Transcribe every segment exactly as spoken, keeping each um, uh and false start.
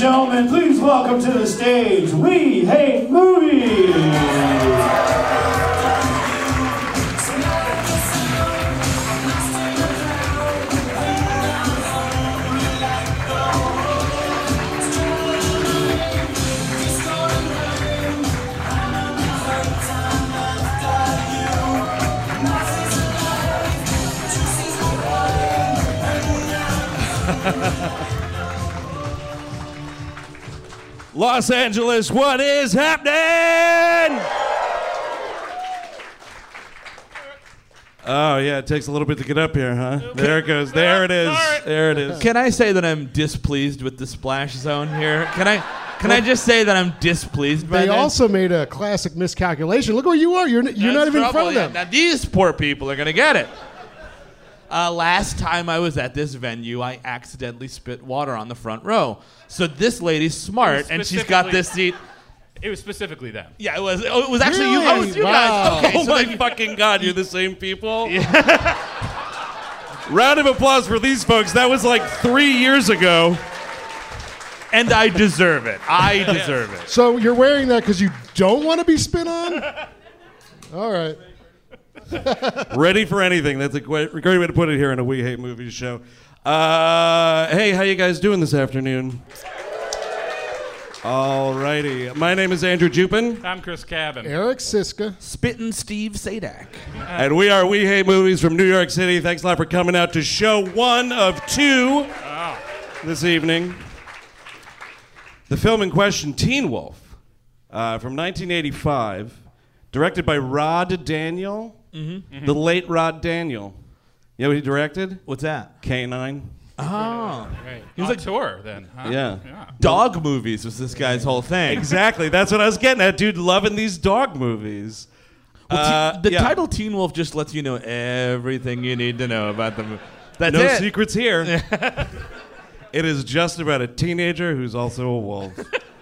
gentlemen, please welcome to the stage, We Hate Movies! Los Angeles, what is happening? Oh, yeah, it takes a little bit to get up here, huh? There it goes. There it is. There it is. Can I say that I'm displeased with the splash zone here? Can I Can I just say that I'm displeased by They this? also made a classic miscalculation. Look where you are. You're, you're not That's even in front trouble, of yeah. them. Now these poor people are going to get it. Uh, last time I was at this venue, I accidentally spit water on the front row. So this lady's smart, and she's got this seat. It was specifically them. Yeah, it was. Oh, it was actually you. Really? Oh, it was you Wow. guys. Okay, Oh so my then- fucking God, you're the same people? Round of applause for these folks. That was like three years ago. and I deserve it. I deserve it. So you're wearing that because you don't want to be spit on? All right. Ready for anything. That's a great, great way to put it here in a We Hate Movies show. Uh, hey, how you guys doing this afternoon? All righty. My name is Andrew Jupin. I'm Chris Cabin. Eric Siska. Spittin' Steve Sadak. And we are We Hate Movies from New York City. Thanks a lot for coming out to show one of two this evening. The film in question, Teen Wolf, uh, from nineteen eighty-five, directed by Rod Daniel, Mm-hmm. the late Rod Daniel. You know what he directed? What's that? K nine. Oh. Right. He was On like- tour then. Huh? Yeah. yeah. Dog movies was this guy's whole thing. Exactly. That's what I was getting at, dude. Loving these dog movies. Well, Uh, te- the yeah. title Teen Wolf just lets you know everything you need to know about the movie. That's No it. secrets here. It is just about a teenager who's also a wolf.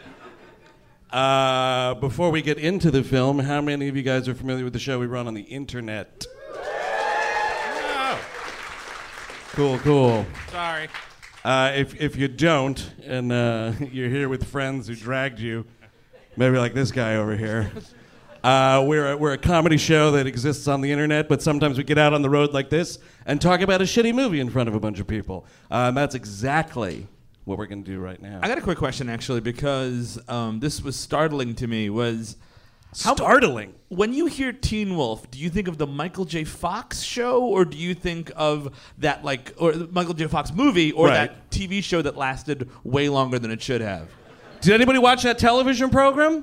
uh, before we get into the film, how many of you guys are familiar with the show we run on the internet? Oh, Cool, cool. sorry. Uh, if if you don't, and uh, you're here with friends who dragged you, maybe like this guy over here. Uh, we're a, we're a comedy show that exists on the internet, but sometimes we get out on the road like this and talk about a shitty movie in front of a bunch of people. Uh, and that's exactly what we're going to do right now. I got a quick question actually because um, this was startling to me. Was how- Startling. when you hear Teen Wolf, do you think of the Michael J. Fox show, or do you think of that like or the Michael J. Fox movie, or Right. that T V show that lasted way longer than it should have? Did anybody watch that television program?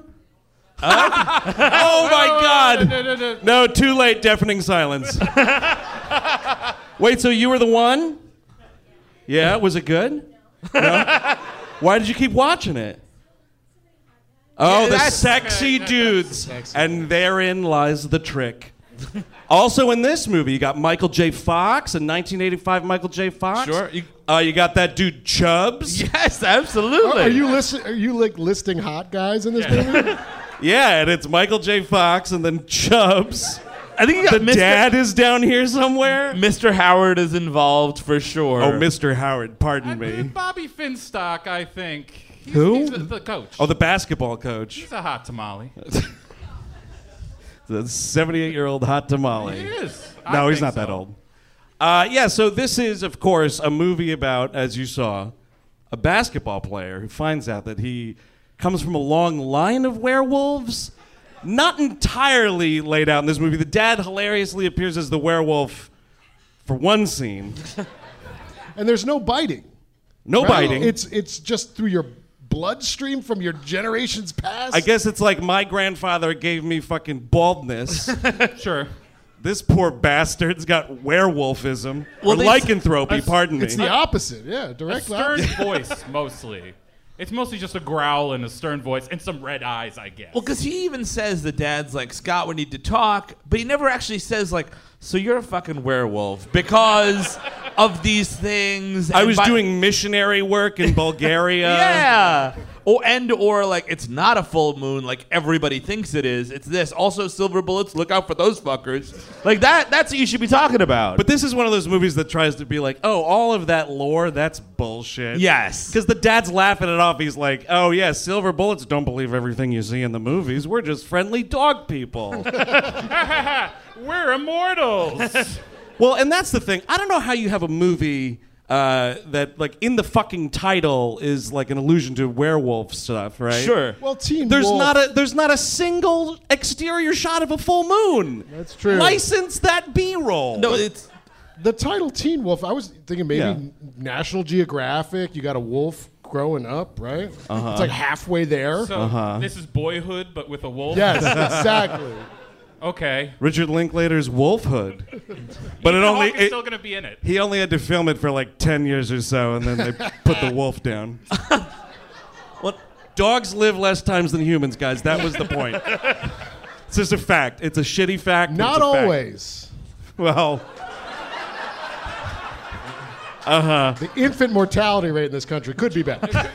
oh my God! No, no, no. No, too late. Deafening silence. Wait, so you were the one? Yeah, was it good? No? Why did you keep watching it? Oh, Yeah, the that's- sexy dudes. And therein lies the trick. Also in this movie, you got Michael J. Fox, a nineteen eighty-five Michael J. Fox. Sure. You- Uh, you got that dude Chubbs. Yes, absolutely. Are, are you listen, Are you like listing hot guys in this movie? Yeah, and it's Michael J. Fox and then Chubbs. I think you got The Mister dad is down here somewhere. Mister Howard is involved for sure. Oh, Mister Howard, pardon Uh, me. Bobby Finstock, I think. He's, Who? He's the, the coach. Oh, the basketball coach. He's a hot tamale. The seventy-eight-year-old hot tamale. He is. I No, he's think not that so. old. Uh, yeah, so this is, of course, a movie about, as you saw, a basketball player who finds out that he comes from a long line of werewolves. Not entirely laid out in this movie. The dad hilariously appears as the werewolf for one scene. And there's no biting. No right? biting. It's it's just through your bloodstream from your generations past. I guess it's like my grandfather gave me fucking baldness. Sure. This poor bastard's got werewolfism. Well, or they- lycanthropy, pardon me. It's the opposite. Yeah, A direct stern opposite. voice, mostly. It's mostly just a growl and a stern voice and some red eyes, I guess. Well, because he even says the dad's like, Scott, we need to talk, but he never actually says like, so you're a fucking werewolf because of these things. I and was by- doing missionary work in Bulgaria. Yeah. Or and or like it's not a full moon like everybody thinks it is. It's this. Also, silver bullets. Look out for those fuckers. Like that. That's what you should be talking about. But this is one of those movies that tries to be like, oh, all of that lore, that's bullshit. Yes. Because the dad's laughing it off. He's like, oh, yeah, silver bullets don't believe everything you see in the movies. We're just friendly dog people. We're immortals. Well, and that's the thing. I don't know how you have a movie uh, that, like, in the fucking title is like an allusion to werewolf stuff, right? Sure. Well, Teen There's Wolf. not a there's not a single exterior shot of a full moon. That's true. License that B-roll. No, it's The title Teen Wolf, I was thinking maybe Yeah. National Geographic. You got a wolf growing up, right? Uh-huh. It's like halfway there. So this is Boyhood, but with a wolf. Yes, exactly. Okay. Richard Linklater's Wolfhood. But it Ethan only Hawke is it- still gonna be in it. he only had to film it for like ten years or so, and then they put the wolf down. what? Dogs live less times than humans, guys. That was the point. It's just a fact. It's a shitty fact. but Not it's a fact. always. Well, The infant mortality rate in this country could be better.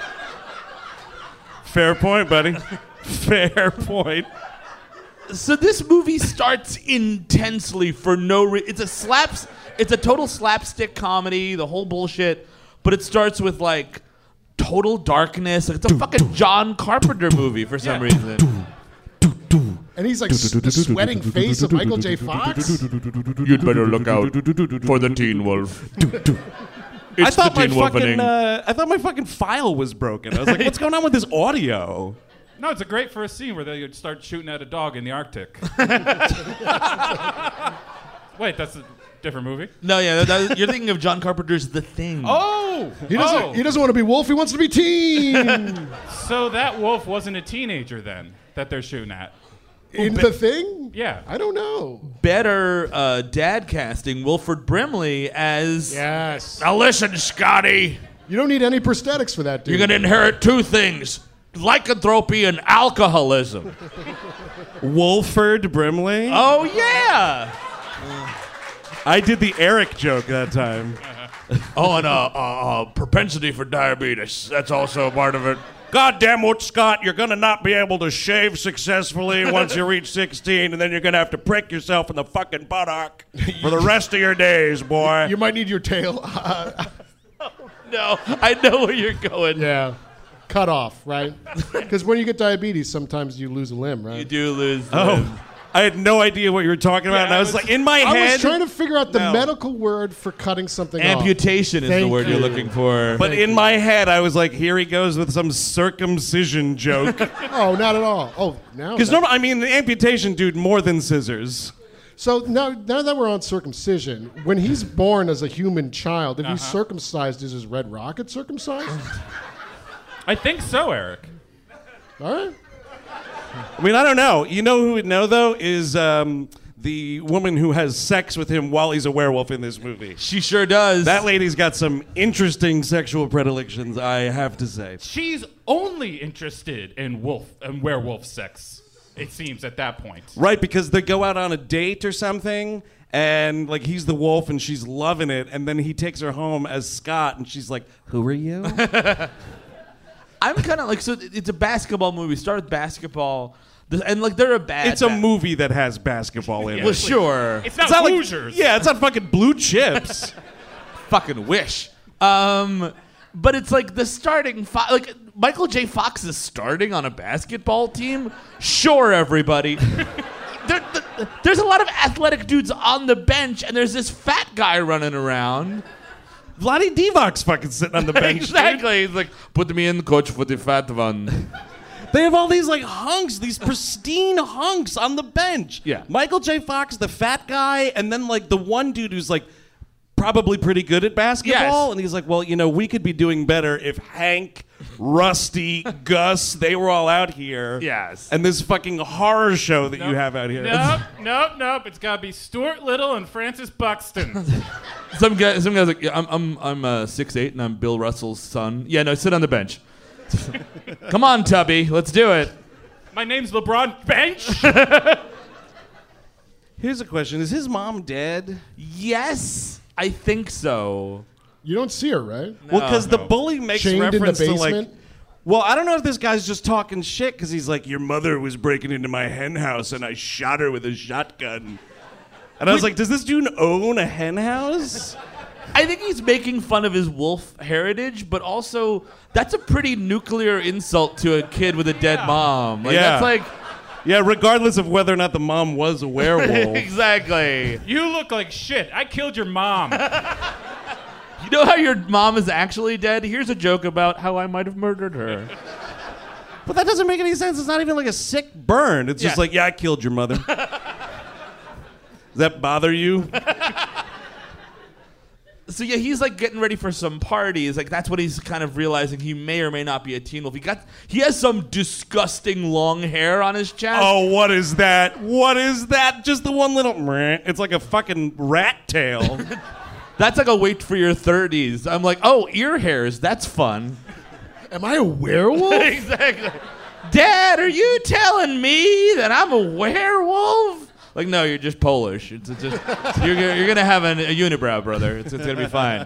fair point, buddy. Fair point. So this movie starts intensely for no reason. It's a slaps. It's a total slapstick comedy. The whole bullshit. But it starts with like total darkness. Like, it's a fucking John Carpenter movie for some Yeah. reason. And he's like s- the sweating face of Michael J. Fox. You'd better look out for the Teen Wolf. I thought my fucking uh, I thought my fucking file was broken. I was like, what's going on with this audio? No, it's a great first scene where they would start shooting at a dog in the Arctic. Wait, that's a different movie. No, yeah, that, you're thinking of John Carpenter's The Thing. Oh, He doesn't. oh. He doesn't want to be wolf. He wants to be teen. So that wolf wasn't a teenager then that they're shooting at. In the thing. Yeah. I don't know. Better uh, dad casting Wilford Brimley as. Yes. Now listen, Scotty. You don't need any prosthetics for that, dude. You're gonna inherit two things: lycanthropy and alcoholism. Wolford Brimley? Oh yeah. I did the Eric joke that time. Oh, and a uh, uh, uh, propensity for diabetes. That's also a part of it. God damn it, Scott, you're going to not be able to shave successfully once you reach sixteen, and then you're going to have to prick yourself in the fucking buttock for the rest of your days, boy. You might need your tail. No, I know where you're going. yeah. Cut off, right? Because when you get diabetes, sometimes you lose a limb, right? You do lose. Oh, limb. I had no idea what you were talking about, Yeah, and I I was, was- like, in my I head. was trying to figure out the No. medical word for cutting something off. Amputation is the Thank word you're you. looking for. But in my head, I was like, here he goes with some circumcision joke. Oh, not at all. Oh, now. Because that- no, I mean, amputation, dude, more than scissors. So now, now that we're on circumcision, when he's born as a human child, if he's Uh-huh. circumcised, is his red rocket circumcised? I think so, Eric. All right. I mean, I don't know. You know who would know, though, is um, the woman who has sex with him while he's a werewolf in this movie. She sure does. That lady's got some interesting sexual predilections, I have to say. She's only interested in wolf and werewolf sex. It seems at that point. Right, because they go out on a date or something, and like he's the wolf and she's loving it, and then he takes her home as Scott, and she's like, "Who are you?" I'm kind of like, so it's a basketball movie. Start with basketball, Th- and like they're a bad. It's a ba- movie that has basketball in Yeah. it. Well, sure. It's not, It's not like- Hoosiers. yeah, it's not fucking Blue Chips. Fucking wish. Um, but it's like the starting fi- like Michael J. Fox is starting on a basketball team. Sure, everybody. there, th- there's a lot of athletic dudes on the bench, and there's this fat guy running around. Vlade Divac's fucking sitting on the bench. dude. Exactly. He's like, put me in, coach, for the fat one. They have all these like hunks, these pristine hunks on the bench. Yeah. Michael J. Fox, the fat guy, and then like the one dude who's like probably pretty good at basketball. Yes. And he's like, well, you know, we could be doing better if Hank, Rusty, Gus, they were all out here. Yes. And this fucking horror show that you have out here. Nope, nope, nope. It's got to be Stuart Little and Francis Buxton. Some guy, some guy's like, yeah, I'm, I'm, I'm uh, six eight, and I'm Bill Russell's son. Yeah, no, sit on the bench. Come on, Tubby, let's do it. My name's LeBron Bench. Here's a question. Is his mom dead? Yes, I think so. You don't see her, right? Well, because the no. bully makes Chained in the reference to like basement? Well, I don't know if this guy's just talking shit because he's like, your mother was breaking into my hen house and I shot her with a shotgun. And I was like, does this dude own a hen house? I think he's making fun of his wolf heritage, but also that's a pretty nuclear insult to a kid with a dead mom. Like, Yeah. That's like... Yeah, regardless of whether or not the mom was a werewolf. Exactly. You look like shit. I killed your mom. You know how your mom is actually dead? Here's a joke about how I might have murdered her. But that doesn't make any sense. It's not even like a sick burn. It's just Yeah. like, yeah, I killed your mother. Does that bother you? So yeah, he's like getting ready for some parties. Like that's what he's kind of realizing he may or may not be a teen wolf. He got he has some disgusting long hair on his chest. Oh, what is that? What is that? Just the one little... meh. It's like a fucking rat tail. That's like a wait for your thirties. I'm like, oh, ear hairs. That's fun. Am I a werewolf? Exactly. Dad, are you telling me that I'm a werewolf? Like, no, you're just Polish. It's, it's just you're, you're gonna have an, a unibrow, brother. It's, it's gonna be fine.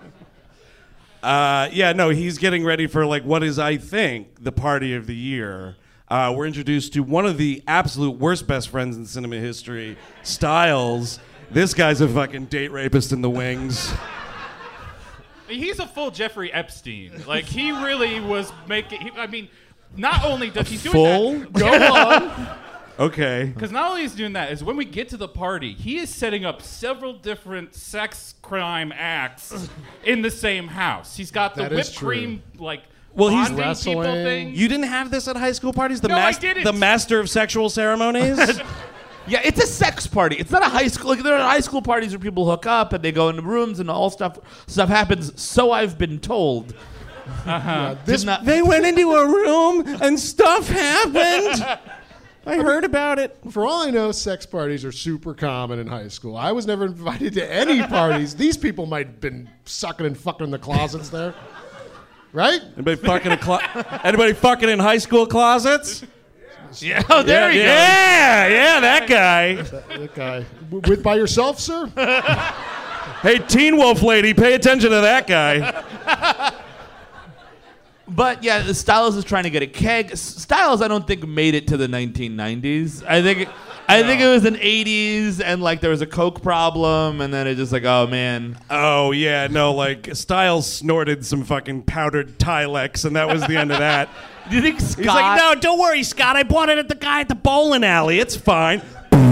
Uh, yeah, no, he's getting ready for like what is, I think, the party of the year. Uh, we're introduced to one of the absolute worst best friends in cinema history, Styles. This guy's a fucking date rapist in the wings. He's a full Jeffrey Epstein. Like, he really was making... He, I mean, not only does he do Full? that... Go on. Okay. Because not only is he doing that, is when we get to the party, he is setting up several different sex crime acts in the same house. He's got the That is whipped true. cream, like, Well, he's bonding people wrestling. thing. You didn't have this at high school parties? The, No, I mas- didn't. the master of sexual ceremonies? Yeah, it's a sex party. It's not a high school. Like there are high school parties where people hook up and they go into rooms and all stuff stuff happens. So I've been told. Yeah, this Did not- They went into a room and stuff happened. I heard about it. For all I know, sex parties are super common in high school. I was never invited to any parties. These people might have been sucking and fucking in the closets there. Right? Anybody fucking, a clo- Anybody fucking in high school closets? Yeah, oh, there yeah, you yeah, yeah, that guy. That guy. W- With by yourself, sir? Hey, Teen Wolf lady, pay attention to that guy. go. But yeah, the Styles is trying to get a keg. S- Styles, I don't think made it to the nineteen nineties. I think, I think it was an eighties, and like there was a coke problem, and then it just like, oh man. Oh, yeah, no, like, Styles snorted some fucking powdered Tilex, and that was the end of that. Do you think Scott? He's like, no, don't worry, Scott. I bought it at the guy at the bowling alley. It's fine.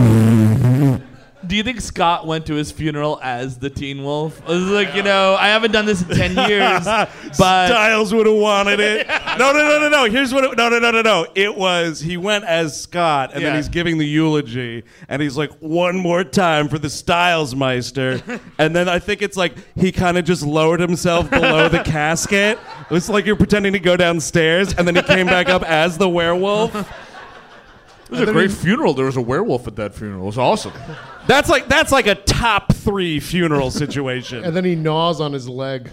Do you think Scott went to his funeral as the Teen Wolf? I was like, you know, I haven't done this in ten years, but Styles would have wanted it. No, no, no, no, no. Here's what. It, no, no, no, no, no. It was he went as Scott, and Yeah. then he's giving the eulogy, and he's like, one more time for the Styles Meister, and then I think it's like he kind of just lowered himself below the casket. It's like you're pretending to go downstairs, and then he came back up as the werewolf. it was a great funeral. There was a werewolf at that funeral. It was awesome. That's like that's like a top three funeral situation. And then he gnaws on his leg.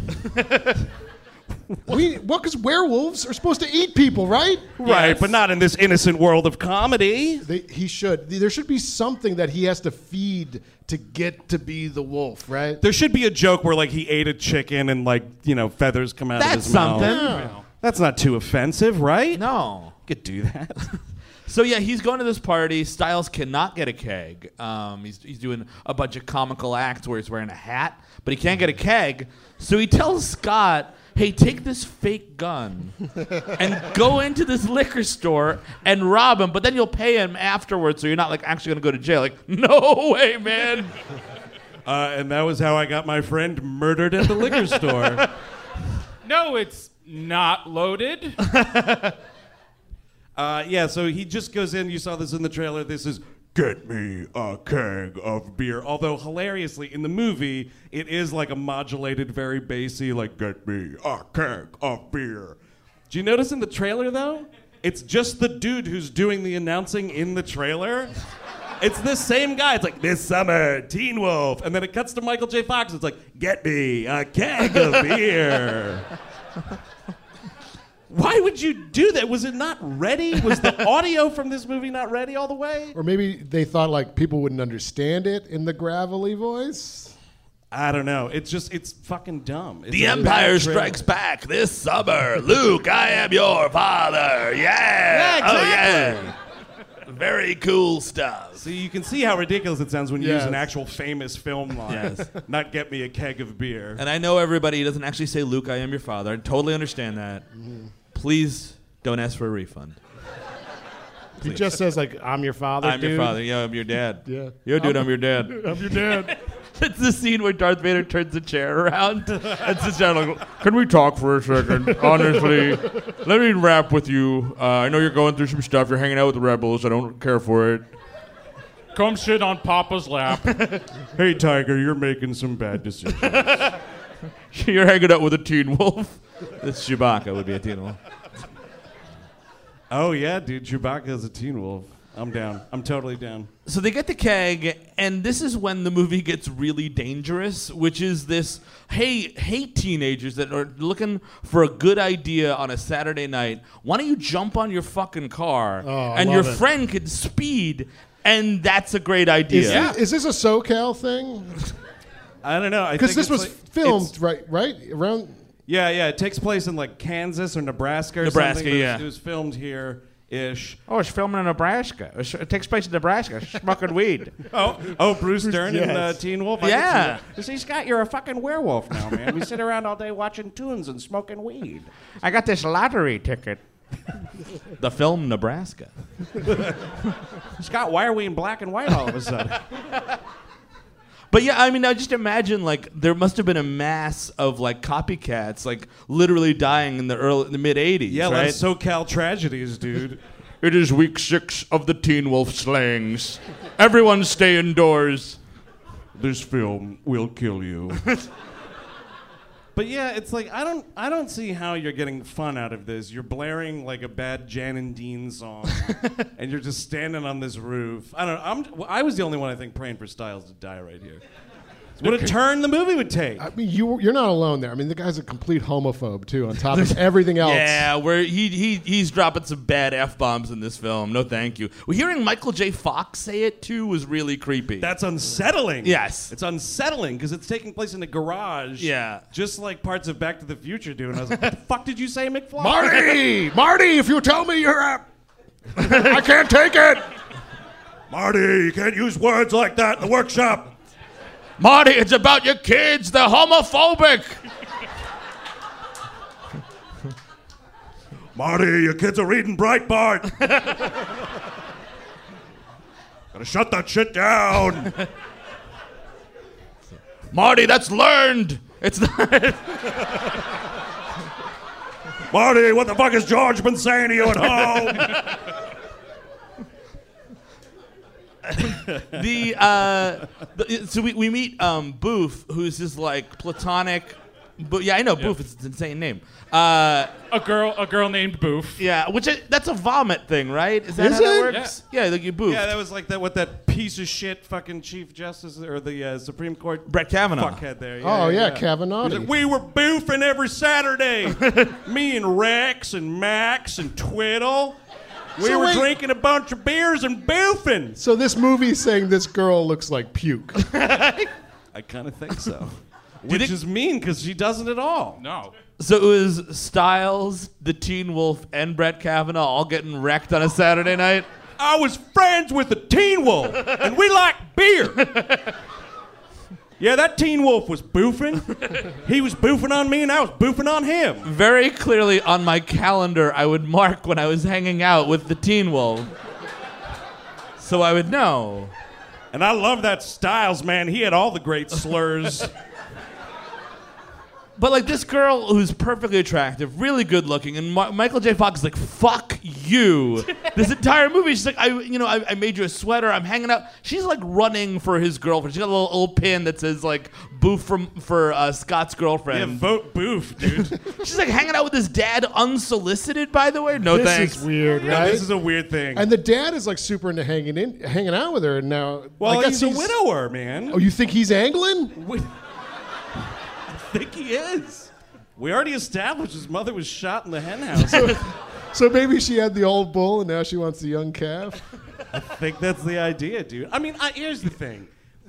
we, well, because werewolves are supposed to eat people, right? Right, Yes. but not in this innocent world of comedy. They, he should. There should be something that he has to feed to get to be the wolf, right? There should be a joke where like he ate a chicken and like, you know, feathers come out That's of his mouth. something. That's not too offensive, right? No. You could do that. So yeah, he's going to this party. Styles cannot get a keg. Um, he's he's doing a bunch of comical acts where he's wearing a hat, but he can't get a keg. So he tells Scott, "Hey, take this fake gun and go into this liquor store and rob him, but then you'll pay him afterwards, so you're not like actually going to go to jail." Like, no way, man. Uh, and that was how I got my friend murdered at the liquor store. No, it's not loaded. Uh, yeah, so he just goes in. You saw this in the trailer. This is get me a keg of beer. Although hilariously in the movie, it is like a modulated, very bassy, like get me a keg of beer. Do you notice in the trailer though? It's just the dude who's doing the announcing in the trailer. It's this same guy. It's like this summer, Teen Wolf, and then it cuts to Michael J. Fox. It's like get me a keg of beer. Why would you do that? Was it not ready? Was the audio from this movie not ready all the way? Or maybe they thought like people wouldn't understand it in the gravelly voice. I don't know. It's just, it's fucking dumb. It's The a Empire bad trailer. Strikes Back this summer. Luke, I am your father. Yeah. Yeah, exactly. Oh, yeah. Very cool stuff. So you can see how ridiculous it sounds when you use Yes. an actual famous film line. Yes. Not get me a keg of beer. And I know everybody doesn't actually say, Luke, I am your father. I totally understand that. Please don't ask for a refund. He just says like, "I'm your father." I'm your dude." father. Yeah, I'm your dad. Yeah. Yo, dude, I'm your dad. I'm your dad. It's the scene where Darth Vader turns the chair around and sits down like, can we talk for a second? Honestly, let me rap with you. Uh, I know you're going through some stuff. You're hanging out with the rebels. I don't care for it. Come sit on Papa's lap. Hey, Tiger, you're making some bad decisions. You're hanging out with a teen wolf. This Chewbacca would be a teen wolf. Oh, yeah, dude. Chewbacca's a teen wolf. I'm down. I'm totally down. So they get the keg, and this is when the movie gets really dangerous, which is this, hey, hey, teenagers that are looking for a good idea on a Saturday night, why don't you jump on your fucking car, Oh, I and your love it. friend could speed, and that's a great idea. Is, this, is this a SoCal thing? I don't know. I Because think this it's was like- filmed it's- right, right around. Yeah, yeah. It takes place in like Kansas or Nebraska or Nebraska, something. but yeah. It was, it was filmed here-ish. Oh, it's filming in Nebraska. It takes place in Nebraska, smoking weed. Oh, oh, Bruce Dern and uh, Yes. Teen Wolf. I can see Yeah. that. You see, Scott, you're a fucking werewolf now, man. We sit around all day watching tunes and smoking weed. I got this lottery ticket. The film Nebraska. Scott, why are we in black and white all of a sudden? But yeah, I mean, now just imagine like there must have been a mass of like copycats, like literally dying in the early, in the mid eighties. Yeah, right? like SoCal tragedies, dude. It is week six of the Teen Wolf slangs. Everyone stay indoors. This film will kill you. But yeah, it's like I don't I don't see how you're getting fun out of this. You're blaring like a bad Jan and Dean song, and you're just standing on this roof. I don't know. I'm well, I was the only one I think praying for Styles to die right here. What a turn the movie would take. I mean, you you're not alone there. I mean, the guy's a complete homophobe too. On top of everything else. Yeah, where he, he he's dropping some bad F bombs in this film. No, thank you. Well, hearing Michael J. Fox say it too was really creepy. That's unsettling. Yes. It's unsettling because it's taking place in a garage. Yeah. Just like parts of Back to the Future do. And I was like, what the fuck did you say, McFly? Marty, Marty, if you tell me you're a, I can't take it. Marty, you can't use words like that in the workshop. Marty, it's about your kids. They're homophobic. Marty, your kids are reading Breitbart. Gotta shut that shit down. Marty, that's learned. It's not. Marty, what the fuck has George been saying to you at home? the uh, the, so we, we meet um, Boof, who's this like platonic. But yeah, I know Boof. It's an insane name. Uh, A girl, a girl named Boof. yeah, which I, that's a vomit thing, right? Is that Is how that it? works? Yeah, like you Boof. Yeah, that was like that. What that piece of shit fucking Chief Justice or the uh, Supreme Court Brett Kavanaugh. fuckhead there. Oh yeah, Kavanaugh. He's like, we were boofing every Saturday. Me and Rex and Max and Twiddle. We So were wait- drinking a bunch of beers and boofing. So this movie's saying this girl looks like puke. I kind of think so. Which think- is mean because she doesn't at all. No. So it was Styles, the Teen Wolf, and Brett Kavanaugh all getting wrecked on a Saturday night. I was friends with the Teen Wolf, and we liked beer. Yeah, that Teen Wolf was boofing. He was boofing on me, and I was boofing on him. Very clearly on my calendar, I would mark when I was hanging out with the Teen Wolf. So I would know. And I love that Styles, man. He had all the great slurs. But like this girl who's perfectly attractive, really good looking, and Ma- Michael J. Fox is like, "Fuck you!" This entire movie, she's like, "I, you know, I, I made you a sweater. I'm hanging out." She's like running for his girlfriend. She's got a little, little pin that says like "Boof from for uh, Scott's Yeah, girlfriend." vote boof, dude. She's like hanging out with his dad, unsolicited, by the way. No this thanks. is weird, Yeah, right? this is a weird thing. And the dad is like super into hanging in, hanging out with her, and now. well, I guess he's a widower, man. Oh, you think he's angling? We- I think he is. We already established his mother was shot in the hen house. So maybe she had the old bull, and now she wants the young calf. I think that's the idea, dude. I mean, I, here's the thing.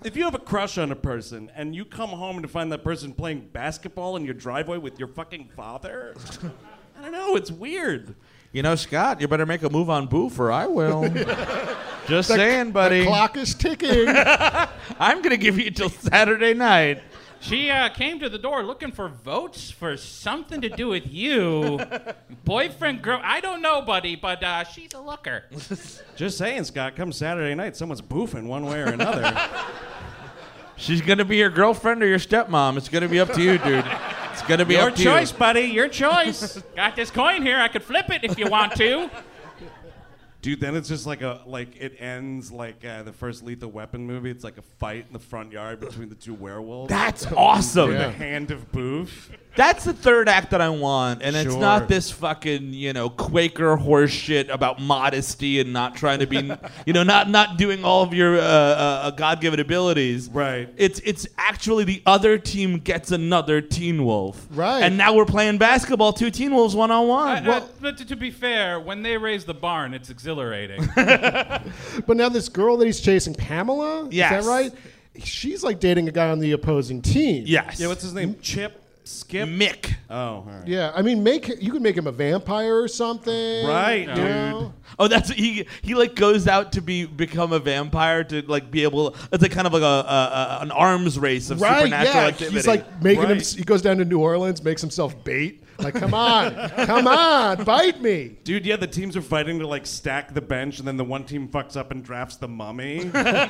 if you have a crush on a person and you come home to find that person playing basketball in your driveway with your fucking father, I don't know, it's weird. You know, Scott, you better make a move on Boof or I will. Just saying, buddy. The clock is ticking. I'm going to give you till Saturday night. She uh, came to the door looking for votes for something to do with you. Boyfriend, girl, I don't know, buddy, but uh, she's a looker. Just saying, Scott, come Saturday night, someone's boofing one way or another. She's going to be your girlfriend or your stepmom. It's going to be up to you, dude. It's going to be Your up to choice, you. buddy, your choice. Got this coin here. I could flip it if you want to. Dude, then it's just like a like it ends like uh, the first Lethal Weapon movie. It's like a fight in the front yard between the two werewolves. That's awesome. In Yeah. the hand of Boof. That's the third act that I want, and it's Sure. not this fucking, you know, Quaker horse shit about modesty and not trying to be, you know, not not doing all of your uh, uh, God-given abilities. Right. It's it's actually the other team gets another Teen Wolf. Right. And now we're playing basketball, two Teen Wolves, one on one. Uh, uh, but to, to be fair, when they raise the barn, it's exhilarating. But now this girl that he's chasing, Pamela, Yes. is that right? She's like dating a guy on the opposing team. Yes. Yeah, what's his name? Chip? Skip? Mick. Oh, all right. Yeah, I mean, make you could make him a vampire or something. Right, you dude. know? Oh, that's he. He like goes out to be become a vampire to like be able. It's like kind of like a, a, a an arms race of Right, supernatural yeah. activity. He's like making him. Right. He goes down to New Orleans, makes himself bait. Like, come on, come on, bite me. Dude, yeah, the teams are fighting to like stack the bench, and then the one team fucks up and drafts the mummy.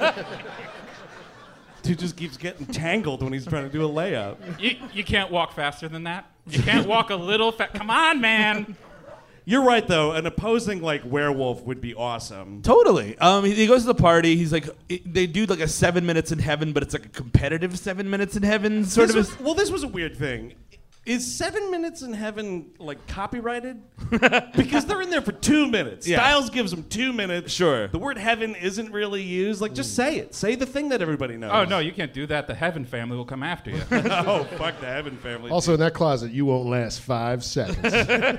Dude just keeps getting tangled when he's trying to do a layup. you, you can't walk faster than that. You can't walk a little fa- Come on, man. You're right, though. An opposing like werewolf would be awesome. Totally. Um, he, he goes to the party. He's like, it, they do like a seven minutes in heaven, but it's like a competitive seven minutes in heaven sort This of. was- well, this was a weird thing. Is Seven Minutes in Heaven like copyrighted? Because they're in there for two minutes. Yeah. Styles gives them two minutes. Sure. The word heaven isn't really used. Like, just say it. Say the thing that everybody knows. Oh, no, you can't do that. The Heaven family will come after you. Oh, fuck the Heaven family. Also, in that closet, you won't last five seconds.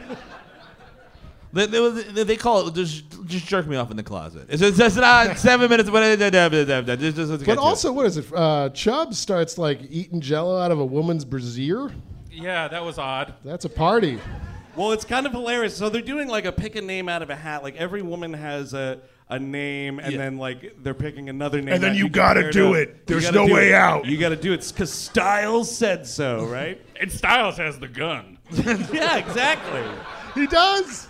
They, they, they, they call it just just jerk me off in the closet. It's just, it's not seven minutes. But just, just, let's get But to also, what is it? Uh, Chubb starts like eating Jello out of a woman's brassiere. Yeah, that was odd. That's a party. Well, it's kind of hilarious. So they're doing like a pick a name out of a hat. Like every woman has a a name, and Yeah. then like they're picking another name. And then that you gotta compare do to- it. you There's gotta no do way it. out. You got to do it because Styles said so, right? And Styles has the gun. Yeah, exactly. He does.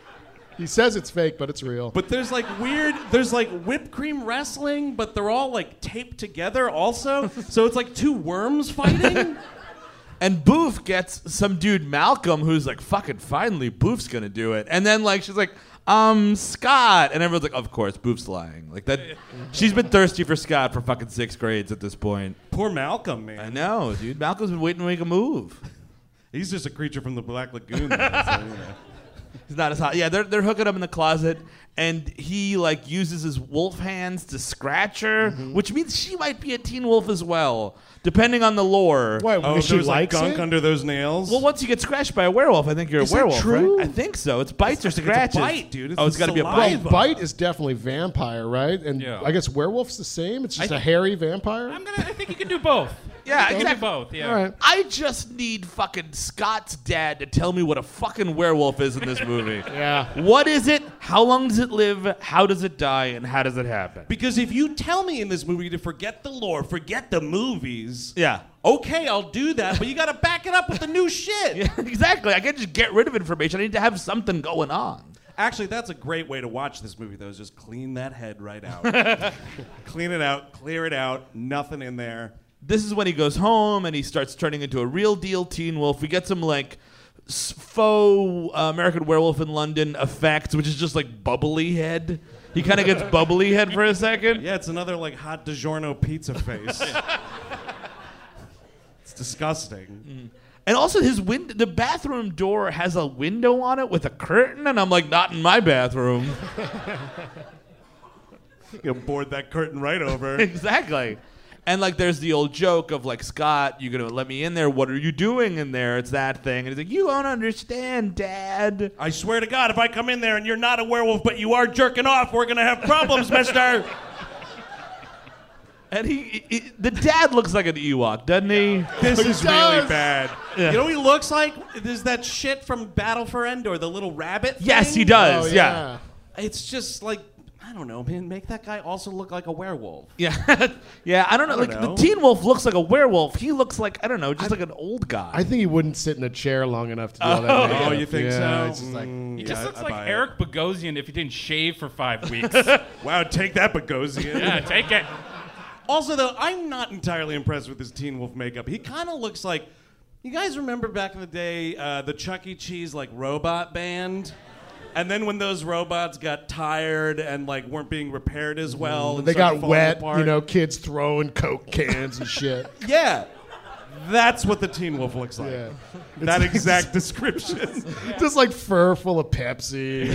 He says it's fake, but it's real. But there's like weird, there's like whipped cream wrestling, but they're all like taped together also. So it's like two worms fighting. And Boof gets some dude, Malcolm, who's like, fucking finally, Boof's gonna do it. And then like she's like, um, Scott. And everyone's like, of course, Boof's lying. Like that. She's been thirsty for Scott for fucking six grades at this point. Poor Malcolm, I man. know, dude. Malcolm's been waiting to make a move. He's just a creature from the Black Lagoon. Though, so, you know. He's not as hot. Yeah, they're they're hooking up in the closet, and he like uses his wolf hands to scratch her, which means she might be a teen wolf as well, depending on the lore. Why? Oh, because she there's like likes gunk it? under those nails. Well, once you get scratched by a werewolf, I think you're Is a that werewolf, true? right? I think so. It's bites or It's a scratches. bite, dude. It's oh, the it's got to be a saliva. bite. Well, bite is definitely vampire, right? And Yeah. I guess werewolf's the same. It's just I a thi- hairy vampire. I'm gonna. I think you can do both. Yeah, You can exactly. do both. Yeah. All right. I just need fucking Scott's dad to tell me what a fucking werewolf is in this movie. Yeah. What is it? How long does it live? How does it die? And how does it happen? Because if you tell me in this movie to forget the lore, forget the movies, Yeah. okay, I'll do that, but you got to back it up with the new shit. Yeah, exactly. I can't just get rid of information. I need to have something going on. Actually, that's a great way to watch this movie, though, is just clean that head right out. Clean it out, clear it out, nothing in there. This is when he goes home and he starts turning into a real deal teen wolf. We get some like s- faux uh, American Werewolf in London effects, which is just like bubbly head. He kind of gets bubbly head for a second. Yeah, it's another like hot DiGiorno pizza face. It's disgusting. And also his wind the bathroom door has a window on it with a curtain, and I'm like, not in my bathroom. You board that curtain right over. Exactly. And like there's the old joke of like, Scott, you gonna let me in there? What are you doing in there? It's that thing. And he's like, you don't understand, Dad. I swear to God, if I come in there and you're not a werewolf, but you are jerking off, we're going to have problems, mister. And he, he, the dad looks like an Ewok, doesn't he? This He is does. really bad. Yeah. You know what he looks like? There's that shit from Battle for Endor, the little rabbit Yes, thing. he does. Oh, yeah. It's just like, I don't know, man. Make that guy also look like a werewolf. Yeah. yeah, I don't know. I don't like know. the Teen Wolf looks like a werewolf. He looks like, I don't know, just like an old guy. I think he wouldn't sit in a chair long enough to do all that. Oh, makeup. you think yeah, so? It's just like, Mm, He yeah, just I- looks I like buy it. Eric Bogosian if he didn't shave for five weeks. Wow, take that, Bogosian. Yeah, take it. Also, though, I'm not entirely impressed with his Teen Wolf makeup. He kind of looks like, you guys remember back in the day, uh, the Chuck E. Cheese like robot band? And then when those robots got tired and like weren't being repaired as well, and they started got falling wet, apart. you know, kids throwing Coke cans and shit. Yeah, that's what the Teen Wolf looks like. Yeah. That exact description. Just like fur full of Pepsi.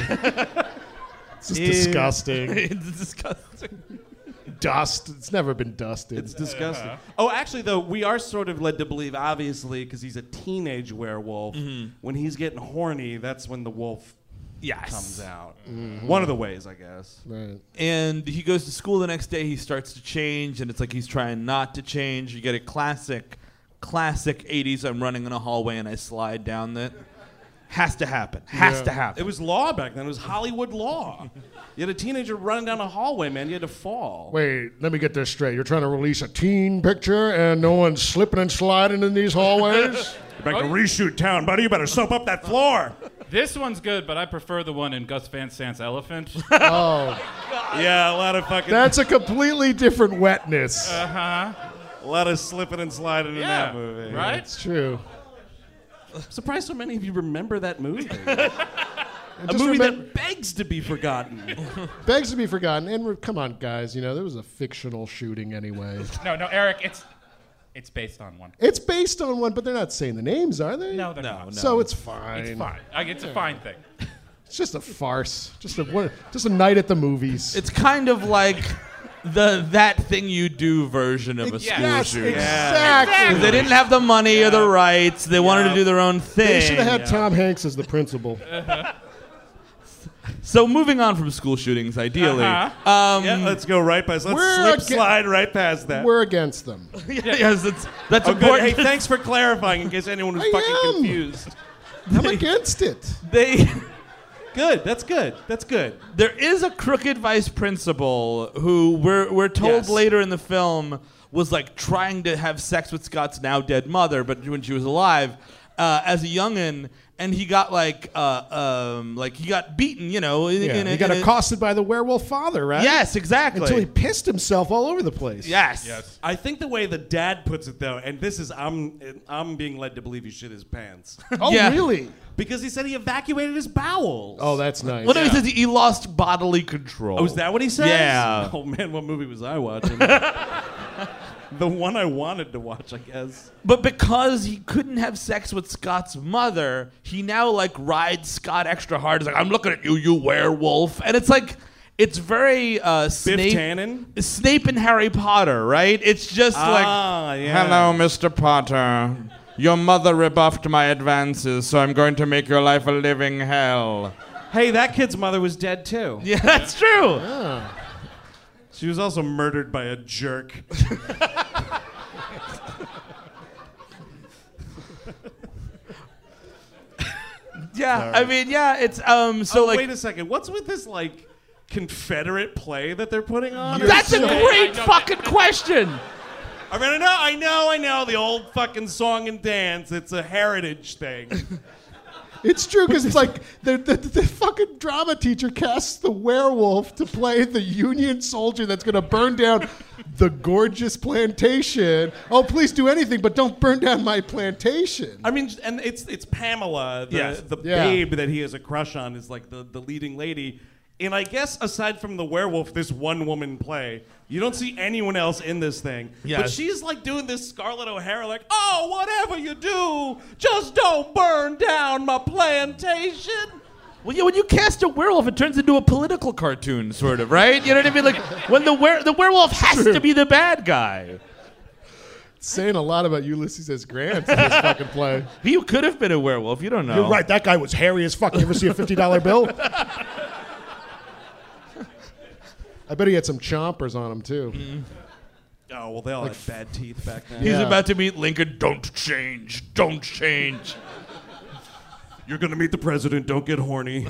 It's just disgusting. It's disgusting. Dust. It's never been dusted. It's disgusting. Oh, actually, though, we are sort of led to believe, obviously, because he's a teenage werewolf. When he's getting horny, that's when the wolf Yes. comes out. One of the ways, I guess. right. And he goes to school the next day. He starts to change, and it's like he's trying not to change. You get a classic, classic eighties. I'm running in a hallway and I slide down that. Has to happen. Has Yeah. to happen. It was law back then. It was Hollywood law. You had a teenager running down a hallway, man. You had to fall. Wait, let me get this straight. You're trying to release a teen picture and no one's slipping and sliding in these hallways? You're back to reshoot town, buddy. You better soap up that floor. This one's good, but I prefer the one in Gus Van Sant's Elephant. Oh, Yeah, a lot of fucking, that's a completely different wetness. Uh-huh. a lot of slipping and sliding in Yeah, that movie. right? It's true. I'm surprised so many of you remember that movie. And A just movie remem- that begs to be forgotten. begs to be forgotten. And re- come on, guys, you know, there was a fictional shooting anyway. No, no, Eric, it's it's based on one. It's based on one, but they're not saying the names, are they? No, they're No, not. no. So it's fine. It's fine. Like, it's a fine thing. It's just a farce. Just a one, just a night at the movies. It's kind of like the that thing you do version of a Yes, school yes, shooting. exactly. They didn't have the money or the rights. They wanted to do their own thing. They should have had Tom Hanks as the principal. So moving on from school shootings, ideally, Uh-huh. um, Yeah, let's go right past. Let's We're slip aga- slide right past that. We're against them. yes, that's that's Oh, good. important. Hey, thanks for clarifying in case anyone was I fucking am. confused. I'm against it. They Good. That's good. That's good. there is a crooked vice principal who we're we're told Yes. later in the film was like trying to have sex with Scott's now dead mother, but when she was alive, uh, as a youngin', and he got like uh, um, like he got beaten, you know. In, Yeah, in a- he got in a- accosted by the werewolf father, right? Yes, exactly. Until he pissed himself all over the place. yes. Yes. I think the way the dad puts it, though, and this is I'm I'm being led to believe he shit his pants Oh, Yeah. really? because he said he evacuated his bowels. Oh, that's nice. Well, no, he says he lost bodily control. Oh, is that what he says? Yeah. Oh man, what movie was I watching? The one I wanted to watch, I guess. But because he couldn't have sex with Scott's mother, he now like rides Scott extra hard. He's like, "I'm looking at you, you werewolf," and it's like, it's very uh, Biff Snape, Tannen. Snape and Harry Potter, right? It's just like, Ah, yeah. "Hello, Mister Potter. Your mother rebuffed my advances, so I'm going to make your life a living hell." Hey, that kid's mother was dead too. Yeah, that's true. She was also murdered by a jerk. Yeah, I mean, yeah, it's um. So oh, like, wait a second. What's with this like Confederate play that they're putting on? that's a so- great fucking question. I mean, I know, I know, I know the old fucking song and dance. It's a heritage thing. It's true because it's like the, the the fucking drama teacher casts the werewolf to play the Union soldier that's going to burn down the gorgeous plantation. Oh, please do anything, but don't burn down my plantation. I mean, and it's it's Pamela, the, Yes. the Yeah. babe that he has a crush on, is like the, the leading lady. And I guess aside from the werewolf, this one woman play, you don't see anyone else in this thing. But Yes. she's like doing this Scarlett O'Hara, like, oh, whatever you do, just don't burn down my plantation. Well, yeah, when you cast a werewolf, it turns into a political cartoon, sort of, right? You know what I mean? Like when the were the werewolf has to be the bad guy. It's saying a lot about Ulysses S. Grant in this fucking play. He could have been a werewolf. You don't know. You're right. That guy was hairy as fuck. You ever see a fifty dollar bill? I bet he had some chompers on him too. Oh, well, they all had bad teeth back then. He's Yeah. about to meet Lincoln. Don't change. Don't change. You're going to meet the president. Don't get horny.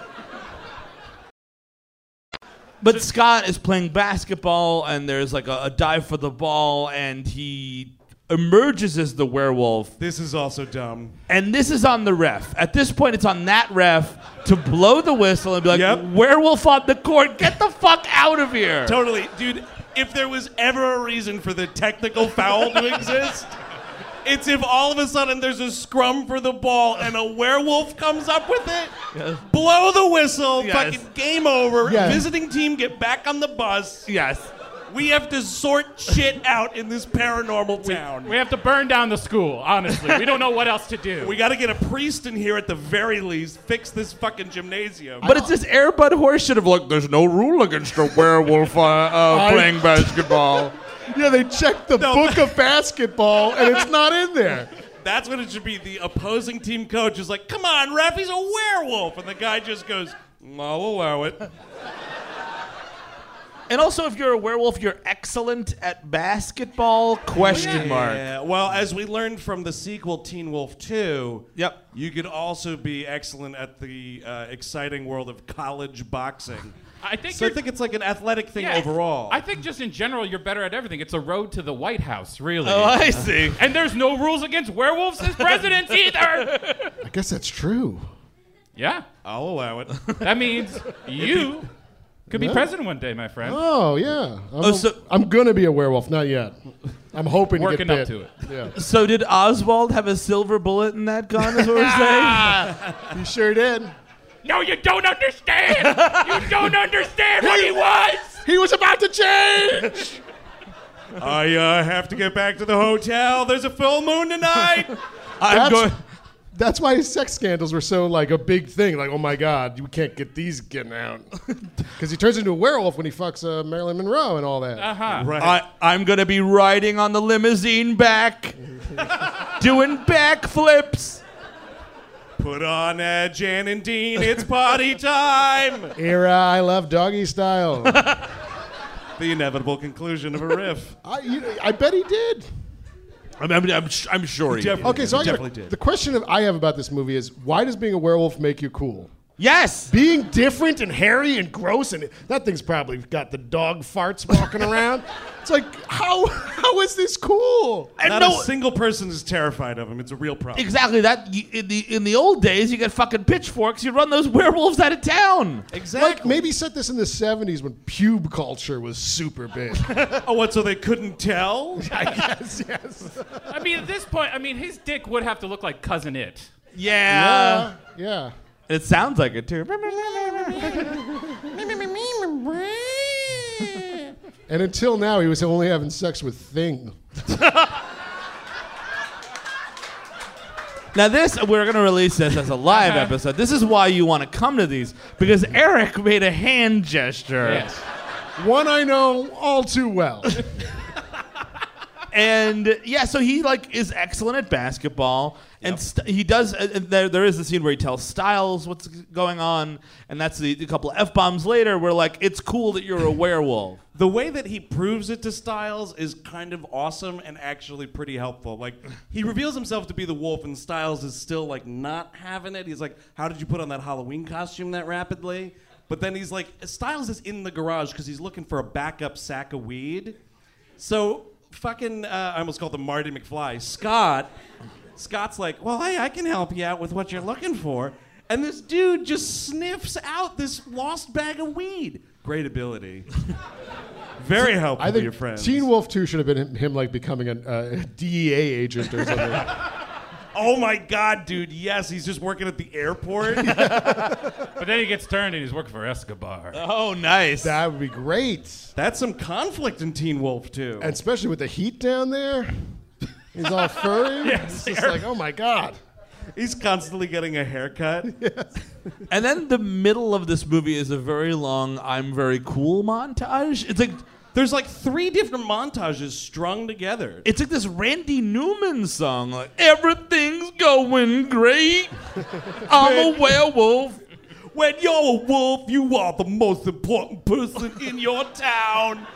But Scott is playing basketball, and there's like a, a dive for the ball, and he emerges as the werewolf. This is also dumb. And this is on the ref. At this point, it's on that ref to blow the whistle and be like, Yep. werewolf on the court, get the fuck out of here. Totally. Dude, if there was ever a reason for the technical foul to exist, it's if all of a sudden there's a scrum for the ball and a werewolf comes up with it. Yes. Blow the whistle. Yes. Fucking game over. Yeah. Visiting team get back on the bus. Yes. We have to sort shit out in this paranormal town. We have to burn down the school, honestly. We don't know what else to do. We got to get a priest in here at the very least. Fix this fucking gymnasium. But it's this Air Bud horseshit of like, there's no rule against a werewolf uh, uh, playing basketball. Yeah, they checked the No, book but- of basketball, and it's not in there. That's what it should be. The opposing team coach is like, come on, ref, he's a werewolf. And the guy just goes, I'll allow it. And also, if you're a werewolf, you're excellent at basketball? Question mark. Yeah, well, as we learned from the sequel, Teen Wolf two, Yep. you could also be excellent at the uh, exciting world of college boxing. I think So I you're- think it's like an athletic thing yeah, overall. I think just in general, you're better at everything. It's a road to the White House, really. Oh, I see. And there's no rules against werewolves as presidents either. I guess that's true. Yeah. I'll allow it. That means you could be Yeah. president one day, my friend. Oh yeah. I'm, Oh, so- I'm gonna be a werewolf. Not yet. I'm hoping Working to get up bit. to it. Yeah, So did Oswald have a silver bullet in that gun, is what we're saying? he sure did. No, you don't understand. You don't understand what he was. He was about to change. I uh, have to get back to the hotel. There's a full moon tonight. I'm That's, going. that's why his sex scandals were so like a big thing. Like, oh my God, you can't get these getting out. Because he turns into a werewolf when he fucks uh, Marilyn Monroe and all that. Uh-huh. Right. I, I'm going to be riding on the limousine back, doing backflips. Put on uh, Jan and Dean. It's party time. Era, I love doggy style. The inevitable conclusion of a riff. I, you, I bet he did. I'm, I'm, I'm, sh- I'm sure he Definitely Okay, so I did. got Definitely did. the question that I have about this movie is why does being a werewolf make you cool? Yes. Being different and hairy and gross and that thing's probably got the dog farts walking around. It's like how how is this cool? And Not no, a single person is terrified of him. It's a real problem. exactly that. you- In the in the old days, you get fucking pitchforks. You run those werewolves out of town. Exactly. Like maybe set this in the seventies when pube culture was super big. Oh, what? So they couldn't tell? yes, yes. I mean, at this point, I mean, his dick would have to look like Cousin It. Yeah. Yeah, yeah. It sounds like it too. And until now, he was only having sex with Thing. Now this, we're going to release this as a live episode. This is why you want to come to these, because Eric made a hand gesture. Yes. One I know all too well. And yeah, so he like is excellent at basketball, and st- he does. Uh, there, there is the scene where he tells Styles what's going on, and that's the, the couple of f bombs later. Where like it's cool that you're a werewolf. The way that he proves it to Styles is kind of awesome and actually pretty helpful. Like, he reveals himself to be the wolf, and Styles is still, like, not having it. He's like, how did you put on that Halloween costume that rapidly? But then he's like, Styles is in the garage because he's looking for a backup sack of weed. So, fucking, uh, I almost called him Marty McFly. Scott, Scott's like, well, hey, I can help you out with what you're looking for. And this dude just sniffs out this lost bag of weed. Great ability. Very helpful I to your think friends. Teen Wolf two should have been him, him like becoming a uh, D E A agent or something. Oh my God, dude! Yes, he's just working at the airport. But then he gets turned and he's working for Escobar. Oh, nice. That would be great. That's some conflict in Teen Wolf too. And especially with the heat down there. He's all furry. Yes, It's just like, oh my God. He's constantly getting a haircut. And then the middle of this movie is a very long "I'm very cool" montage. It's like There's like three different montages strung together. it's like this Randy Newman song, like everything's going great. I'm a werewolf. When you're a wolf, you are the most important person in your town.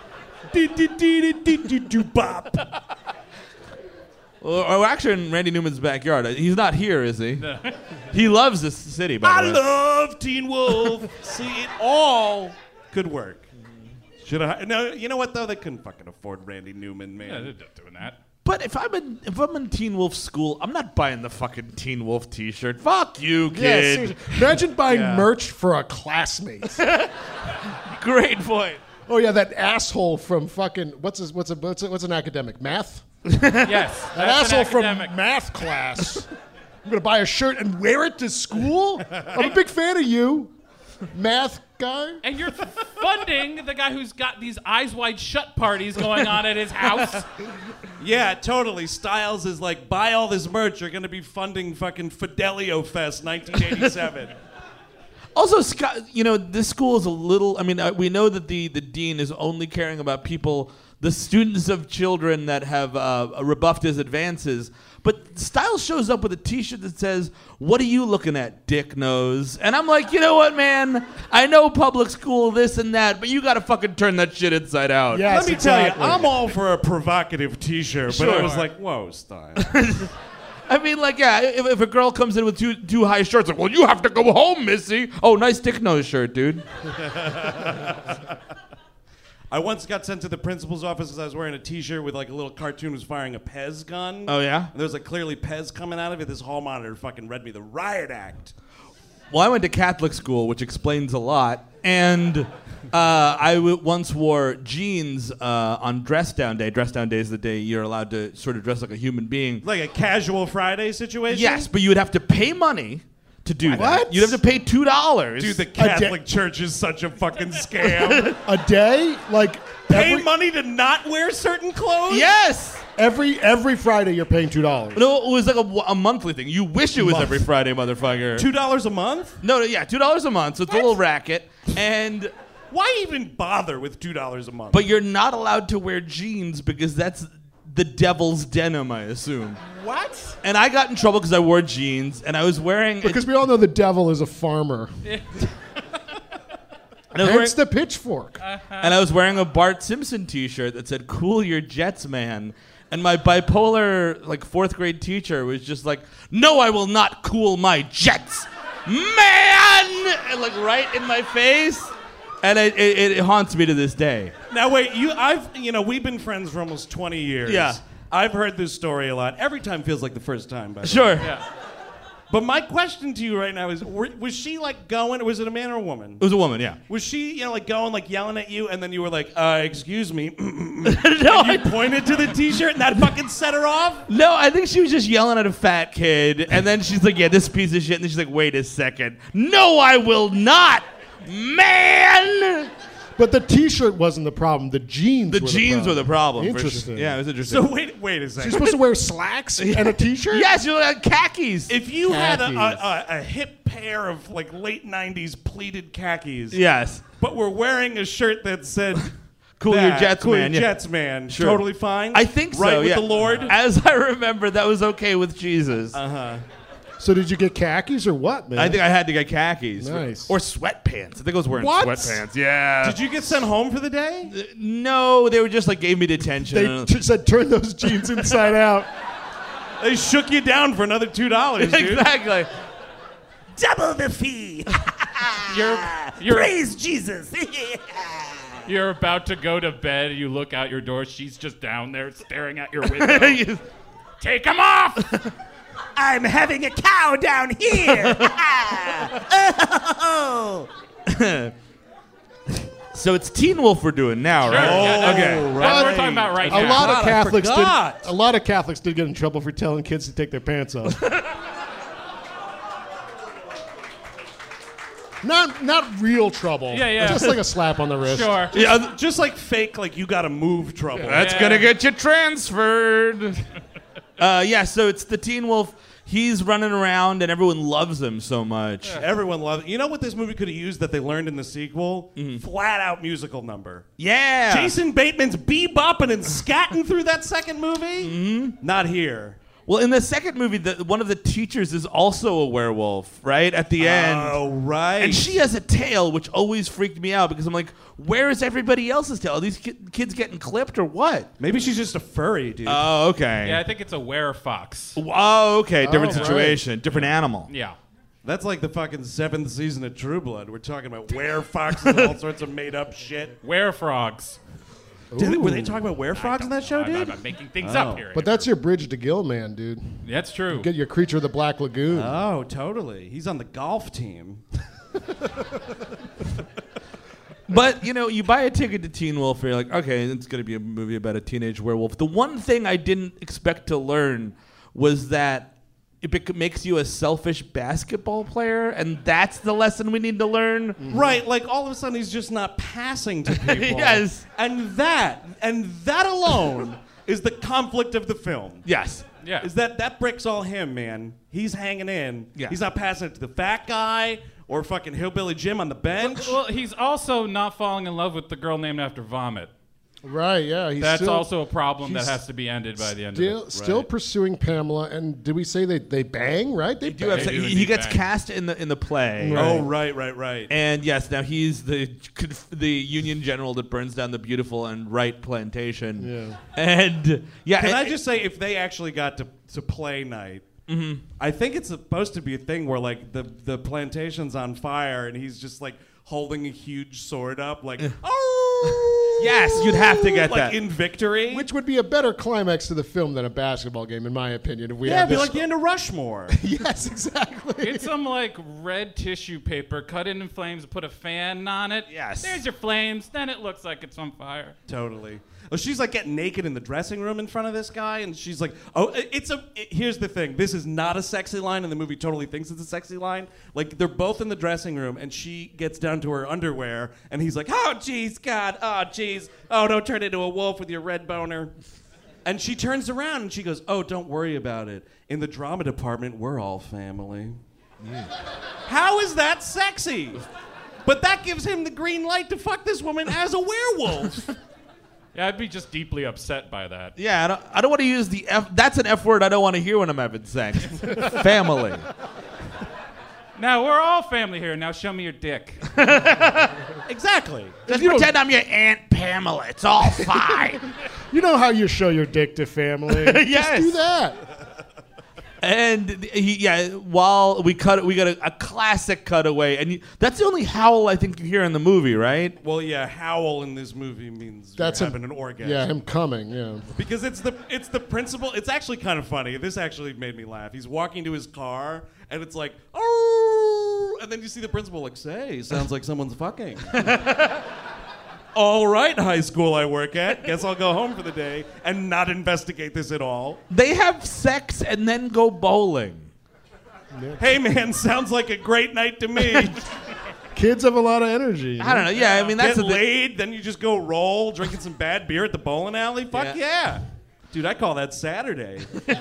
Bop. Or, or actually in Randy Newman's backyard. He's not here, is he? No. He loves this city, by I the way. love Teen Wolf. See it all. Good work. Should I? No, you know what though? They couldn't fucking afford Randy Newman, man. Yeah, they're not doing that. But if I'm in if I'm in Teen Wolf school, I'm not buying the fucking Teen Wolf T-shirt. Fuck you, Yeah, kid. seriously. Imagine buying Yeah. merch for a classmate. Great point. Oh yeah, that asshole from fucking what's his, what's a, what's a, what's an academic math? Yes, That that's an asshole from academic. math class. I'm gonna buy a shirt and wear it to school. I'm a big fan of you, math guy. And you're funding the guy who's got these eyes wide shut parties going on at his house. Yeah, totally. Styles is like, buy all this merch. You're gonna be funding fucking Fidelio Fest nineteen eighty-seven. Also, Scott, you know, this school is a little. I mean, uh, we know that the the dean is only caring about people, the students of children that have uh, rebuffed his advances. But Styles shows up with a T-shirt that says, "What are you looking at, dick nose?" And I'm like, you know what, man? I know public school, this and that, but you got to fucking turn that shit inside out. Yes, Let me exactly. tell you, I'm all for a provocative T-shirt, but I Sure. was like, whoa, Styles. I mean, like, yeah, if, if a girl comes in with too too high shirts, like, well, you have to go home, Missy. Oh, nice dick nose shirt, dude. I once got sent to the principal's office because I was wearing a T-shirt with like a little cartoon was firing a Pez gun. Oh, yeah? And there was like clearly Pez coming out of it. This hall monitor fucking read me the riot act. Well, I went to Catholic school, which explains a lot. And uh, I w- once wore jeans uh, on dress down day. Dress down day is the day you're allowed to sort of dress like a human being. Like a casual Friday situation? Yes, but you would have to pay money to do that. What? You'd have to pay two dollars. Dude, the Catholic Church is such a fucking scam. A day, like Pay every, money to not wear certain clothes? Yes. every every Friday you're paying two dollars. No, it was like a, a monthly thing. You wish it was Month. every Friday, motherfucker. Two dollars a month? No, no, yeah, two dollars a month. So it's a little racket, and Why even bother with two dollars a month? but you're not allowed to wear jeans because that's the devil's denim, I assume. what? And I got in trouble because I wore jeans, and I was wearing. Because we all know the devil is a farmer. and, I was wearing Hence the pitchfork. and I was wearing a Bart Simpson T-shirt that said "Cool your jets, man." And my bipolar, like fourth grade teacher, was just like, "No, I will not cool my jets, man!" And like right in my face, and it, it, it haunts me to this day. Now wait, you I've you know, we've been friends for almost twenty years. Yeah. I've heard this story a lot. Every time feels like the first time, by the way. Sure. Yeah. But my question to you right now is, were, was she like going, or was it a man or a woman? It was a woman, yeah. Was she, you know, like going, like yelling at you, and then you were like, uh, excuse me, no, and you I, pointed to the T-shirt, and that fucking set her off? no, I think she was just yelling at a fat kid, and then she's like, "Yeah, this piece of shit," and then she's like, "Wait a second, no, I will not, man." But the T-shirt wasn't the problem. The jeans. The were jeans the were the problem. for sure. Interesting. Yeah, it was interesting. So wait, wait a second. You're supposed to wear slacks and a T-shirt. yes, you're like khakis. If you had a, Khakis. a, a, a hip pair of like late nineties pleated khakis, yes. but were wearing a shirt that said Cool your that, jets, cool man. your Yeah. jets, man. Sure. Totally fine. I think so. Right with yeah. the Lord. As I remember, that was okay with Jesus. Uh huh. So did you get khakis or what, man? I think I had to get khakis. Nice. Or sweatpants. I think I was wearing What? sweatpants. Yeah. Did you get sent home for the day? Uh, no, they were just like gave me detention. They t- said turn those jeans inside out. They shook you down for another two dollars, dude. exactly. Double the fee. You're you're Praise Jesus. you're about to go to bed. You look out your door. She's just down there staring out your window. Take them off. I'm having a cow down here. oh. So it's Teen Wolf we're doing now, right? Sure, yeah, that's- okay. That's what right. we're talking about right A now. lot of God, I Catholics did. forgot. A lot of Catholics did get in trouble for telling kids to take their pants off. Not not real trouble. Yeah, yeah. Just like a slap on the wrist. Sure. Yeah, just like fake, like you gotta move trouble. That's Yeah. gonna get you transferred. uh, yeah, so it's the Teen Wolf. He's running around and everyone loves him so much. Everyone loves it. You know what this movie could have used that they learned in the sequel? Mm-hmm. Flat out musical number. Yeah. Jason Bateman's bebopping and scatting through that second movie? Mm-hmm. Not here. Well, in the second movie, the, one of the teachers is also a werewolf, right? At the end. Oh, right. And she has a tail, which always freaked me out because I'm like, where is everybody else's tail? Are these ki- kids getting clipped or what? Maybe she's just a furry, dude. Oh, okay. Yeah, I think it's a werefox. Oh, okay. Different Oh, right. situation. Different animal. Yeah. That's like the fucking seventh season of True Blood. We're talking about werefoxes and all sorts of made-up shit. Werefrogs. Did they, were they talking about werefrogs in that show, I'm, dude? I'm making things Oh. up here. But that's your bridge to Gilman, dude. That's true. Get your Creature of the Black Lagoon. Oh, totally. He's on the golf team. But, you know, you buy a ticket to Teen Wolf, and you're like, okay, it's going to be a movie about a teenage werewolf. The one thing I didn't expect to learn was that it bec- makes you a selfish basketball player, and that's the lesson we need to learn. Right, like all of a sudden he's just not passing to people. Yes. And that, and that alone is the conflict of the film. Yes. Yeah. Is that that brick's all him, man. He's hanging in. Yeah. He's not passing it to the fat guy or fucking Hillbilly Jim on the bench. Well, he's also not falling in love with the girl named after vomit. Right, yeah. He's That's still, also a problem that he's has to be ended by the end still, of it. still Right. pursuing Pamela. And did we say they, they bang, right? They, You do have They to- do he, indeed he gets bang. cast in the in the play. Right. Oh, right, right, right. And yes, now he's the the Union general that burns down the beautiful and right plantation. Yeah. And yeah, Can and- I just say, if they actually got to, to play night, Mm-hmm. I think it's supposed to be a thing where like the, the plantation's on fire and he's just like holding a huge sword up, like, oh, Yes, you'd have to get like that. in victory. Which would be a better climax to the film than a basketball game, in my opinion. If we yeah, had it'd be this- like the end of Rushmore. Yes, exactly. Get some like red tissue paper, cut it in flames, put a fan on it. Yes. There's your flames. Then it looks like it's on fire. Totally. Oh, she's like getting naked in the dressing room in front of this guy, and she's like, "Oh, it- it's a." It, here's the thing: this is not a sexy line, and the movie totally thinks it's a sexy line. Like they're both in the dressing room, and she gets down to her underwear, and he's like, "Oh, jeez, God, oh, jeez, oh, don't turn into a wolf with your red boner." And she turns around and she goes, "Oh, don't worry about it. In the drama department, we're all family." How is that sexy? But that gives him the green light to fuck this woman as a werewolf. Yeah, I'd be just deeply upset by that. Yeah, I don't, I don't want to use the F. That's an F word I don't want to hear when I'm having sex. Family. Now we're all family here. Now show me your dick. Exactly. Just pretend I'm your Aunt Pamela. It's all fine. You know how you show your dick to family. Yes. Just do that. And he, yeah, while we cut, we got a, a classic cutaway, and you, that's the only howl I think you hear in the movie, right? Well, yeah, howl in this movie means That's you're him- having an orgasm. Yeah, him coming. Yeah. Because it's the it's the principle. It's actually kind of funny. This actually made me laugh. He's walking to his car, and it's like, oh, and then you see the principal like, say, sounds like someone's fucking. All right, high school I work at. Guess I'll go home for the day and not investigate this at all. They have sex and then go bowling. Hey, man, sounds like a great night to me. Kids have a lot of energy. I don't know. Yeah, I mean that's Get the thing. laid, then you just go roll, drinking some bad beer at the bowling alley. Fuck Yeah. yeah. Dude, I call that Saturday.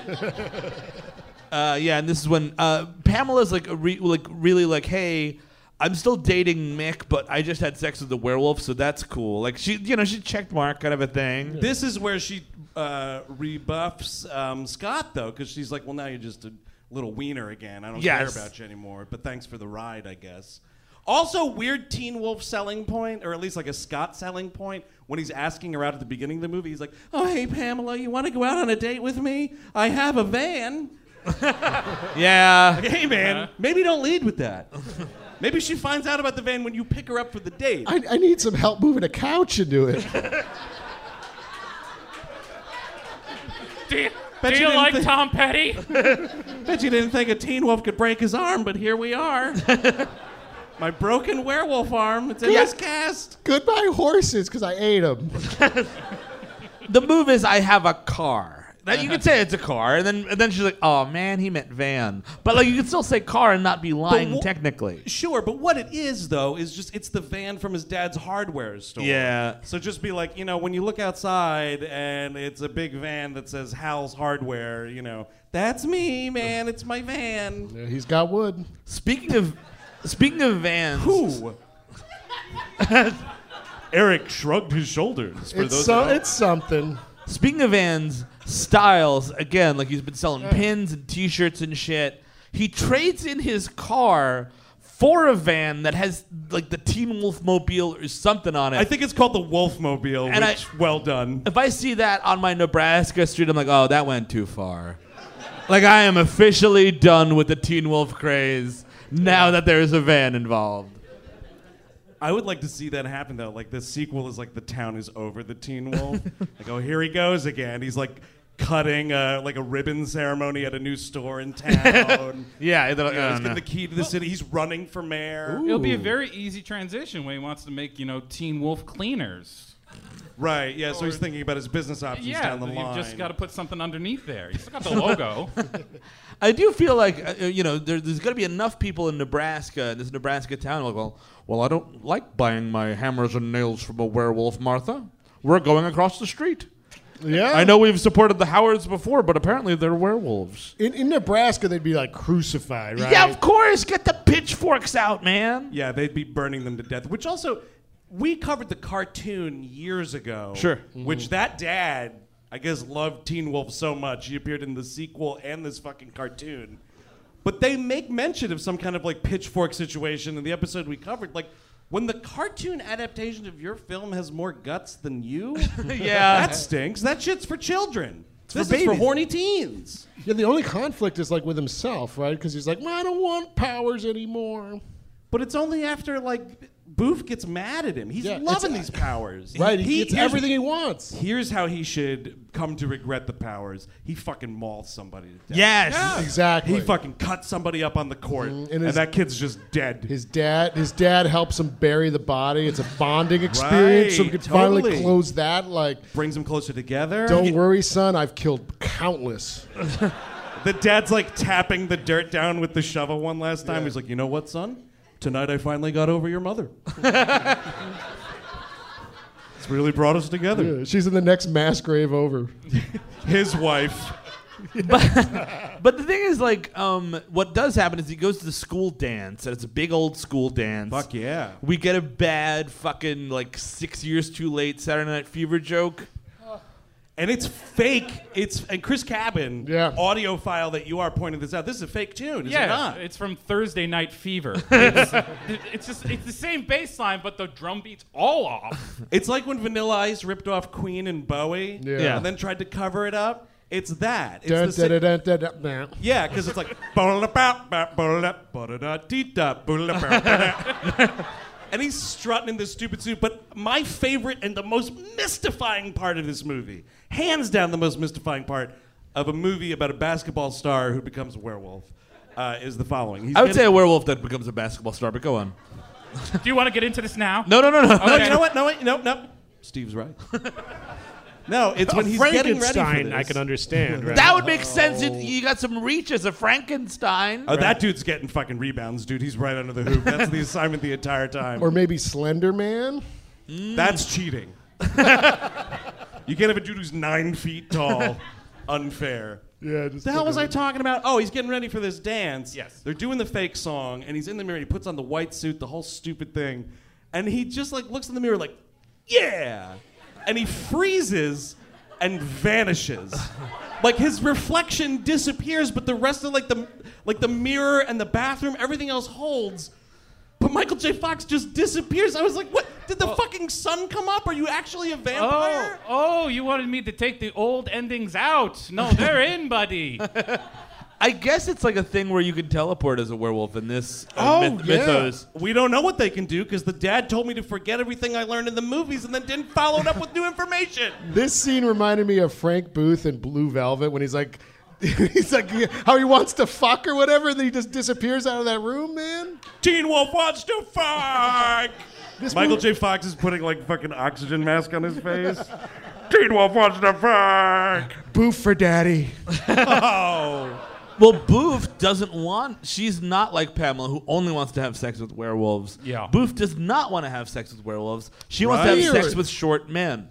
Uh, yeah, and this is when uh, Pamela's like, a re- like really like, hey, I'm still dating Mick, but I just had sex with the werewolf, so that's cool. Like she, you know, she checked mark kind of a thing. This is where she uh, rebuffs um, Scott, though, because she's like, well, now you're just a little wiener again. I don't Yes. care about you anymore, but thanks for the ride, I guess. Also, weird Teen Wolf selling point, or at least like a Scott selling point, when he's asking her out at the beginning of the movie. He's like, oh, hey, Pamela, you want to go out on a date with me? I have a van. Yeah. Like, hey, man, Uh-huh. maybe don't lead with that. Maybe she finds out about the van when you pick her up for the date. I, I need some help moving a couch into it. Do you, Bet do you you didn't like thi- Tom Petty? Bet you didn't think a Teen Wolf could break his arm, but here we are. My broken werewolf arm. It's in Yeah. this cast. Goodbye horses, because I ate them. The move is I have a car. Now, you could say it's a car, and then and then she's like, oh man, he meant van. But like you could still say car and not be lying wh- technically. Sure, but what it is, though, is just it's the van from his dad's hardware store. Yeah. So just be like, you know, when you look outside and it's a big van that says Hal's Hardware, you know, that's me, man. It's my van. Yeah, he's got wood. Speaking of speaking of vans, Who? Eric shrugged his shoulders. For It's, those so, that don't- it's something. Speaking of vans, Styles, again, like he's been selling pins and T-shirts and shit. He trades in his car for a van that has like the Teen Wolf Mobile or something on it. I think it's called the Wolfmobile, And which, I- well done. If I see that on my Nebraska street, I'm like, oh, that went too far. Like, I am officially done with the Teen Wolf craze now that there is a van involved. I would like to see that happen, though. Like, the sequel is like the town is over the Teen Wolf. Like, oh, here he goes again. He's like cutting uh, like a ribbon ceremony at a new store in town. Yeah, You know, uh, he's no. getting the key to the city. He's running for mayor. It'll be a very easy transition when he wants to make, you know, Teen Wolf cleaners. Right, yeah, so he's thinking about his business options Yeah, down the you've line. just got to put something underneath there. You still got the logo. I do feel like uh, you know there, there's going to be enough people in Nebraska, in this Nebraska town, like, well, well, I don't like buying my hammers and nails from a werewolf, Martha. We're going across the street. Yeah. I know we've supported the Howards before, but apparently they're werewolves. In, in Nebraska, they'd be like crucified, right? Yeah, of course. Get the pitchforks out, man. Yeah, they'd be burning them to death. Which also, we covered the cartoon years ago. Sure. Which that dad, I guess, loved Teen Wolf so much. He appeared in the sequel and this fucking cartoon. But they make mention of some kind of like pitchfork situation in the episode we covered. Like, when the cartoon adaptation of your film has more guts than you, Yeah. that stinks. That shit's for children. for This is for babies. horny teens. Yeah, the only conflict is like with himself, right? Because he's like, well, I don't want powers anymore. But it's only after like Boof gets mad at him. He's Yeah, loving it's- these powers. Right, he, gets here's- everything he wants. Here's how he should come to regret the powers. He fucking mauls somebody to death. Yes. Exactly. He fucking cuts somebody up on the court, and and, his- that kid's just dead. His dad, his dad helps him bury the body. It's a bonding experience, so we Right, can finally totally. close that. Like, Brings them closer together. don't worry, son, I've killed countless. The dad's like tapping the dirt down with the shovel one last time. Yeah. He's like, you know what, son? Tonight I finally got over your mother. It's really brought us together. Yeah, she's in the next mass grave over. His wife. But the thing is, like, um, what does happen is he goes to the school dance, and it's a big old school dance. Fuck yeah. We get a bad fucking, like, six years too late Saturday Night Fever joke. And it's fake. It's and Chris Cabin, Yeah. audiophile that you are pointing this out. This is a fake tune, is it yeah, not? it's from Thursday Night Fever. It's, it's just it's the same bass line, but the drum beat's all off. It's like when Vanilla Ice ripped off Queen and Bowie, Yeah. Yeah. and then tried to cover it up. It's that. It's Dun, the sa- dun, dun, dun, dun, dun. yeah, because it's like and he's strutting in this stupid suit. But my favorite and the most mystifying part of this movie, hands down, the most mystifying part of a movie about a basketball star who becomes a werewolf, uh, is the following. He's I would getting- say a werewolf that becomes a basketball star, but go on. Do you want to get into this now? No, no, no, no. No, you know what? No, wait, no, no. Steve's right. No, it's when he's getting ready for Frankenstein, this. I can understand, right? That would make sense. You, you got some reach as a Frankenstein. Oh, that dude's getting fucking rebounds, dude. He's right under the hoop. That's the assignment the entire time. Or maybe Slender Man. That's cheating. You can't have a dude who's nine feet tall. Unfair. Yeah, just The hell was I fucking- talking about? Oh, he's getting ready for this dance. Yes. They're doing the fake song, and he's in the mirror. And he puts on the white suit, the whole stupid thing, and he just like looks in the mirror like, yeah, and he freezes and vanishes. Like his reflection disappears, but the rest of like the like the mirror and the bathroom, everything else holds. But Michael J. Fox just disappears. I was like, what? Did the fucking sun come up? Are you actually a Oh, vampire? oh, you wanted me to take the old endings out. No, they're in, buddy. I guess it's like a thing where you can teleport as a werewolf in this uh, Oh, myth- yeah. mythos. We don't know what they can do because the dad told me to forget everything I learned in the movies and then didn't follow it up with new information. This scene reminded me of Frank Booth in Blue Velvet when he's like, he's like how he wants to fuck or whatever, and then he just disappears out of that room, man. Teen Wolf wants to fuck. This Michael movie- J. Fox is putting like fucking oxygen mask on his face. Teen Wolf wants to fuck. Booth for daddy. Oh. Well, Booth doesn't want. She's not like Pamela, who only wants to have sex with werewolves. Yeah. Booth does not want to have sex with werewolves. She wants to Right. have sex with short men.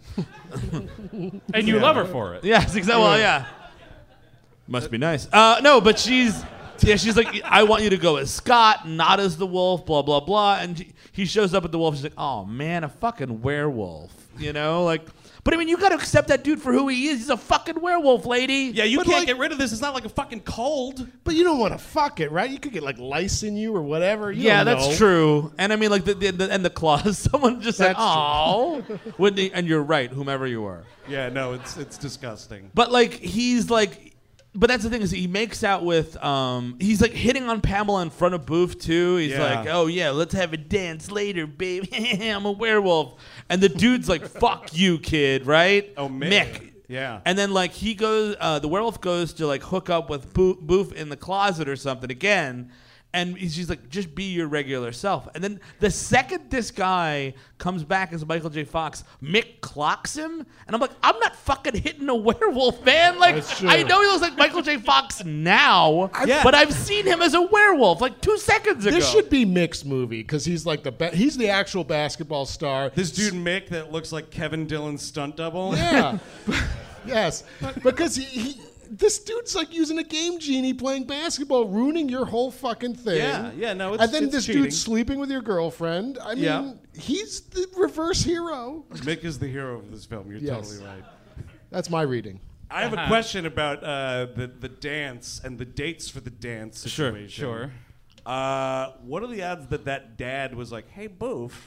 And you love her for it. Yes, exactly. Well, yeah. Must be nice. Uh, no, but she's Yeah, she's like, I want you to go as Scott, not as the wolf, blah, blah, blah. And she, he shows up at the wolf. She's like, oh, man, a fucking werewolf. You know, like, but I mean, you got to accept that dude for who he is. He's a fucking werewolf, lady. Yeah, you But, can't like- get rid of this. It's not like a fucking cold. But you don't want to fuck it, right? You could get like lice in you or whatever. You Yeah, don't that's know. true. And I mean, like, the, the, the and the claws. Someone just said, That's true. oh. Whitney, and you're right, whomever you are. Yeah, no, it's it's disgusting. But like he's like, but that's the thing is he makes out with um he's like hitting on Pamela in front of Booth too. He's Yeah. like, oh yeah, let's have a dance later, babe. I'm a werewolf. And the dude's like, fuck you, kid, right? Oh, Mick. Yeah. And then like he goes, uh, the werewolf goes to like hook up with Bo- Booth in the closet or something again. And he's just like, just be your regular self. And then the second this guy comes back as Michael J. Fox, Mick clocks him. And I'm like, I'm not fucking hitting a werewolf, man. Like, That's true. I know he looks like Michael J. Fox now, Yeah. but I've seen him as a werewolf like two seconds ago. This should be Mick's movie because he's like the ba- he's the actual basketball star. This dude Mick that looks like Kevin Dillon's stunt double. Yeah. Yes. Because he, he this dude's like using a game genie playing basketball, ruining your whole fucking thing. Yeah, yeah, no, it's- And then it's this cheating. dude's sleeping with your girlfriend. I mean, Yeah. he's the reverse hero. Mick is the hero of this film. You're Yes. totally right. That's my reading. I have a question about uh, the the dance and the dates for the dance Sure, situation. Sure. Uh, what are the odds that that dad was like, "Hey, Boof,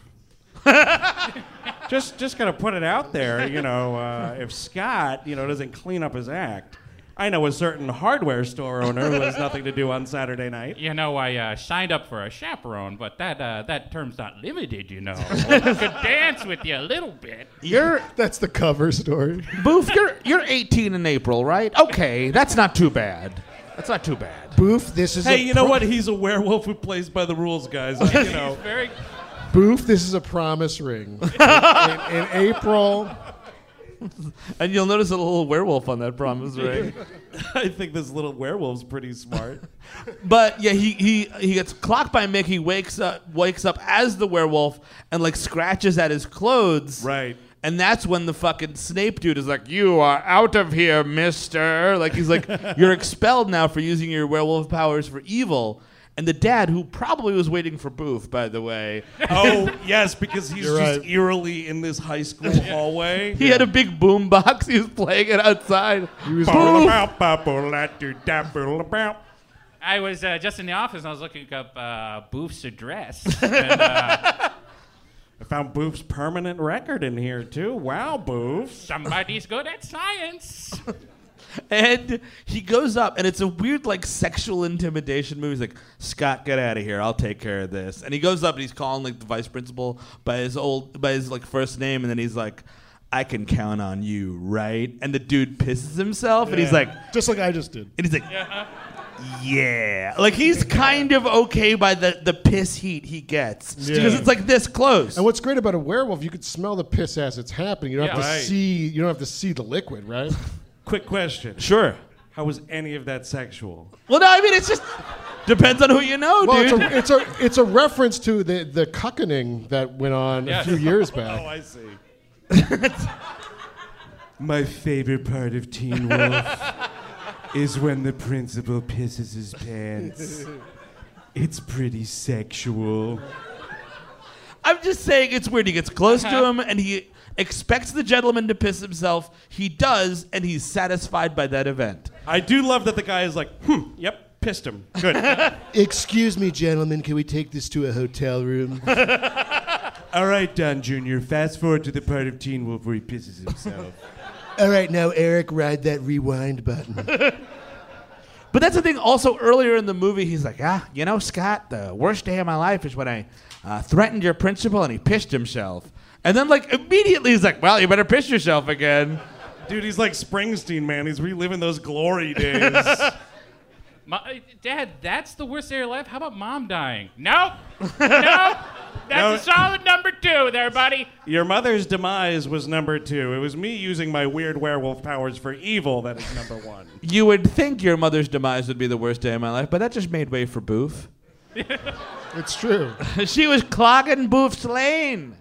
just just gonna put it out there, you know, uh, if Scott, you know, doesn't clean up his act, I know a certain hardware store owner who has nothing to do on Saturday night." You know, I uh, signed up for a chaperone, but that uh, that term's not limited, you know. I could dance with you a little bit. You're That's the cover story. Booth, you're you're eighteen in April, right? Okay, that's not too bad. That's not too bad. Boof, this is Hey, a you know pro- what? He's a werewolf who plays by the rules, guys. Like, you know, Very. Boof, this is a promise ring. in, in April. And you'll notice a little werewolf on that promise ring. I think this little werewolf's pretty smart. But yeah, he, he he gets clocked by Mick. He wakes up wakes up as the werewolf and like scratches at his clothes. Right. And that's when the fucking Snape dude is like, "You are out of here, mister." Like he's like, "You're expelled now for using your werewolf powers for evil." And the dad, who probably was waiting for Booth, by the way, Oh, yes, because he's You're just right. eerily in this high school hallway. he had a big boom box. He was playing it outside. He was I was uh, just in the office and I was looking up uh, Boof's address. And, uh, I found Boof's permanent record in here, too. Wow, Boof. somebody's good at science. And he goes up, and it's a weird, like, sexual intimidation movie. He's like, "Scott, get out of here. I'll take care of this." And he goes up, and he's calling, like, the vice principal by his old, by his, like, first name. And then he's like, "I can count on you, right?" And the dude pisses himself, and he's like, Just like I just did. and he's like, yeah. Like, he's kind of okay by the, the piss heat he gets. Because it's, like, this close. And what's great about a werewolf, you could smell the piss as it's happening. You don't have Yeah. to Right. see. You don't have to see the liquid, right? Quick question. Sure. How was any of that sexual? Well, no, I mean, it's just depends on who you know, Well, dude. it's a, it's a it's a reference to the the cuckening that went on Yes. a few years Oh, back. I see. My favorite part of Teen Wolf is when the principal pisses his pants. It's pretty sexual. I'm just saying it's weird. He gets close to him and he expects the gentleman to piss himself. He does, and he's satisfied by that event. I do love that the guy is like, hmm, yep, pissed him. Good. Excuse me, gentlemen, can we take this to a hotel room? All right, Don Junior, fast forward to the part of Teen Wolf where he pisses himself. All right, now Eric, ride that rewind button. But that's the thing. Also, earlier in the movie, he's like, ah, you know, Scott, the worst day of my life is when I uh, threatened your principal and he pissed himself. And then, like, immediately he's like, well, you better piss yourself again. Dude, he's like Springsteen, man. He's reliving those glory days. Ma- Dad, that's the worst day of your life? How about Mom dying? Nope. Nope. That's a solid number two there, buddy. Your mother's demise was number two. It was me using my weird werewolf powers for evil that is number one. You would think your mother's demise would be the worst day of my life, but that just made way for Boof. It's true. She was clogging Boof's lane.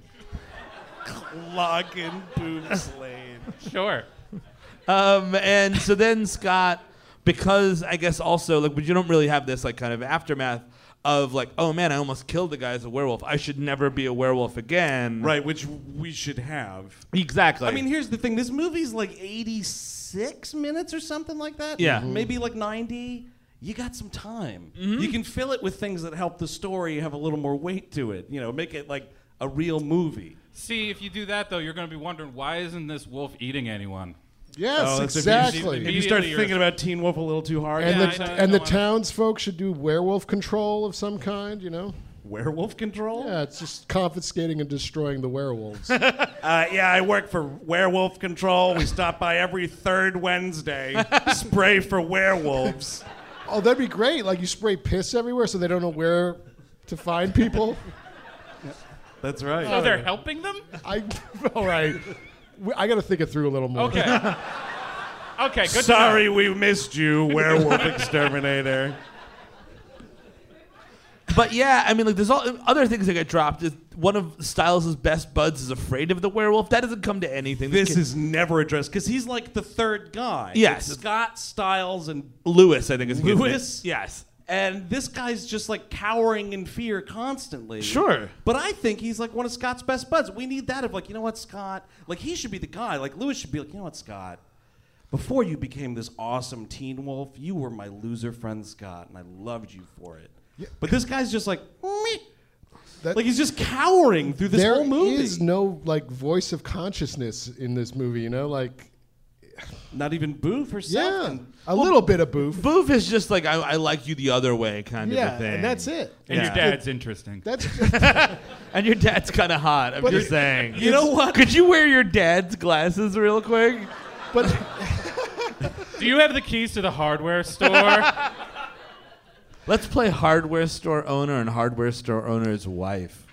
Clogging Boob's Lane. Sure. Um, and so then Scott because I guess also like, but you don't really have this like kind of aftermath of like, oh man, I almost killed the guy as a werewolf. I should never be a werewolf again. Right, which we should have. Exactly. I mean, here's the thing. This movie's like eighty-six minutes or something like that. Yeah. Mhm. Maybe like ninety. You got some time. Mm-hmm. You can fill it with things that help the story have a little more weight to it. You know, make it like a real movie. See, if you do that, though, you're going to be wondering, why isn't this wolf eating anyone? Yes, Oh, that's if exactly. If you start Immediately thinking you're- about Teen Wolf a little too hard. and Yeah, the, I know, I and the know. townsfolk should do werewolf control of some kind, you know? Werewolf control? Yeah, it's just confiscating and destroying the werewolves. Uh, yeah, I work for Werewolf Control. We stop by every third Wednesday, spray for werewolves. Oh, that'd be great. Like you spray piss everywhere so they don't know where to find people. That's right. So they're helping them? I, all right. We- I got to think it through a little more. Okay. Okay, good to know. Sorry we missed you, Werewolf Exterminator. But yeah, I mean, like, there's all other things that get dropped. Is one of Styles' best buds is afraid of the werewolf. That doesn't come to anything. This kid- is never addressed because he's like the third guy. Yes. It's Scott, Styles, and Lewis, I think is his name. Lewis? Yes. and this guy's just like cowering in fear constantly. Sure. But I think he's like one of Scott's best buds. We need that of like, you know what, Scott? Like he should be the guy. Like Lewis should be like, you know what, Scott? Before you became this awesome teen wolf, you were my loser friend Scott, and I loved you for it. Yeah. But this guy's just like, meh. That- Like he's just cowering through this There whole movie. is no like voice of consciousness in this movie, you know, like Not even Boof herself. yeah, And- a little bit of boof. Boof is just like, I, I like you the other way kind of Yeah, a thing. and that's it. And Yeah. your dad's interesting. That's And your dad's kind of hot, I'm But just it- saying. You know what? Could you wear your dad's glasses real quick? but Do you have the keys to the hardware store? Let's play hardware store owner and hardware store owner's wife.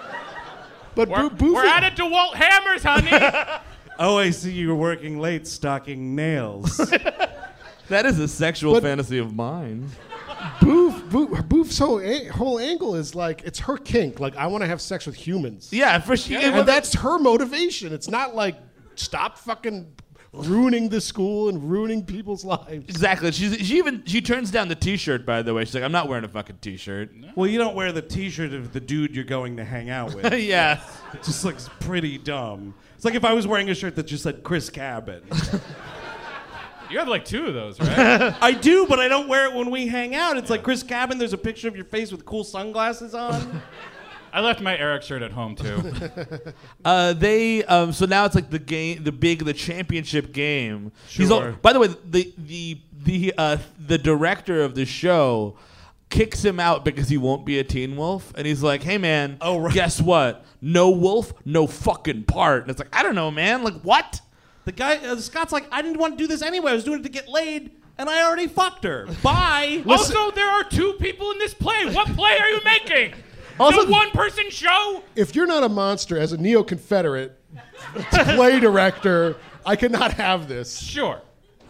but We're, Boo- Boof. we're at a DeWalt Hammers, honey. Oh, I see you were working late stocking nails. That is a sexual But- fantasy of mine. Boof, Boof, Boof's whole, a- whole angle is like it's her kink. Like I want to have sex with humans. Yeah, for sure. And that's her motivation. It's not like stop fucking ruining the school and ruining people's lives. Exactly. She's, she even she turns down the T-shirt. By the way, she's like, "I'm not wearing a fucking T-shirt." Well, you don't wear the T-shirt of the dude you're going to hang out with. Yeah. It just looks pretty dumb. It's like if I was wearing a shirt that just said Chris Cabin. You have like two of those, right? I do, but I don't wear it when we hang out. It's like Chris Cabin, there's a picture of your face with cool sunglasses on. I left my Eric shirt at home too. Uh, they um, so now it's like the game, the big, the championship game. He's all, Sure. by the way, the the the uh, the director of the show kicks him out because he won't be a Teen Wolf, and he's like, "Hey man, Oh, right. guess what? No wolf, no fucking part." And it's like, I don't know, man. Like what? The guy, uh, Scott's like, I didn't want to do this anyway. I was doing it to get laid, and I already fucked her. Bye. Also, there are two people in this play. What play are you making? Also- the one-person show? If you're not a monster as a neo-Confederate play director, I cannot have this. Sure.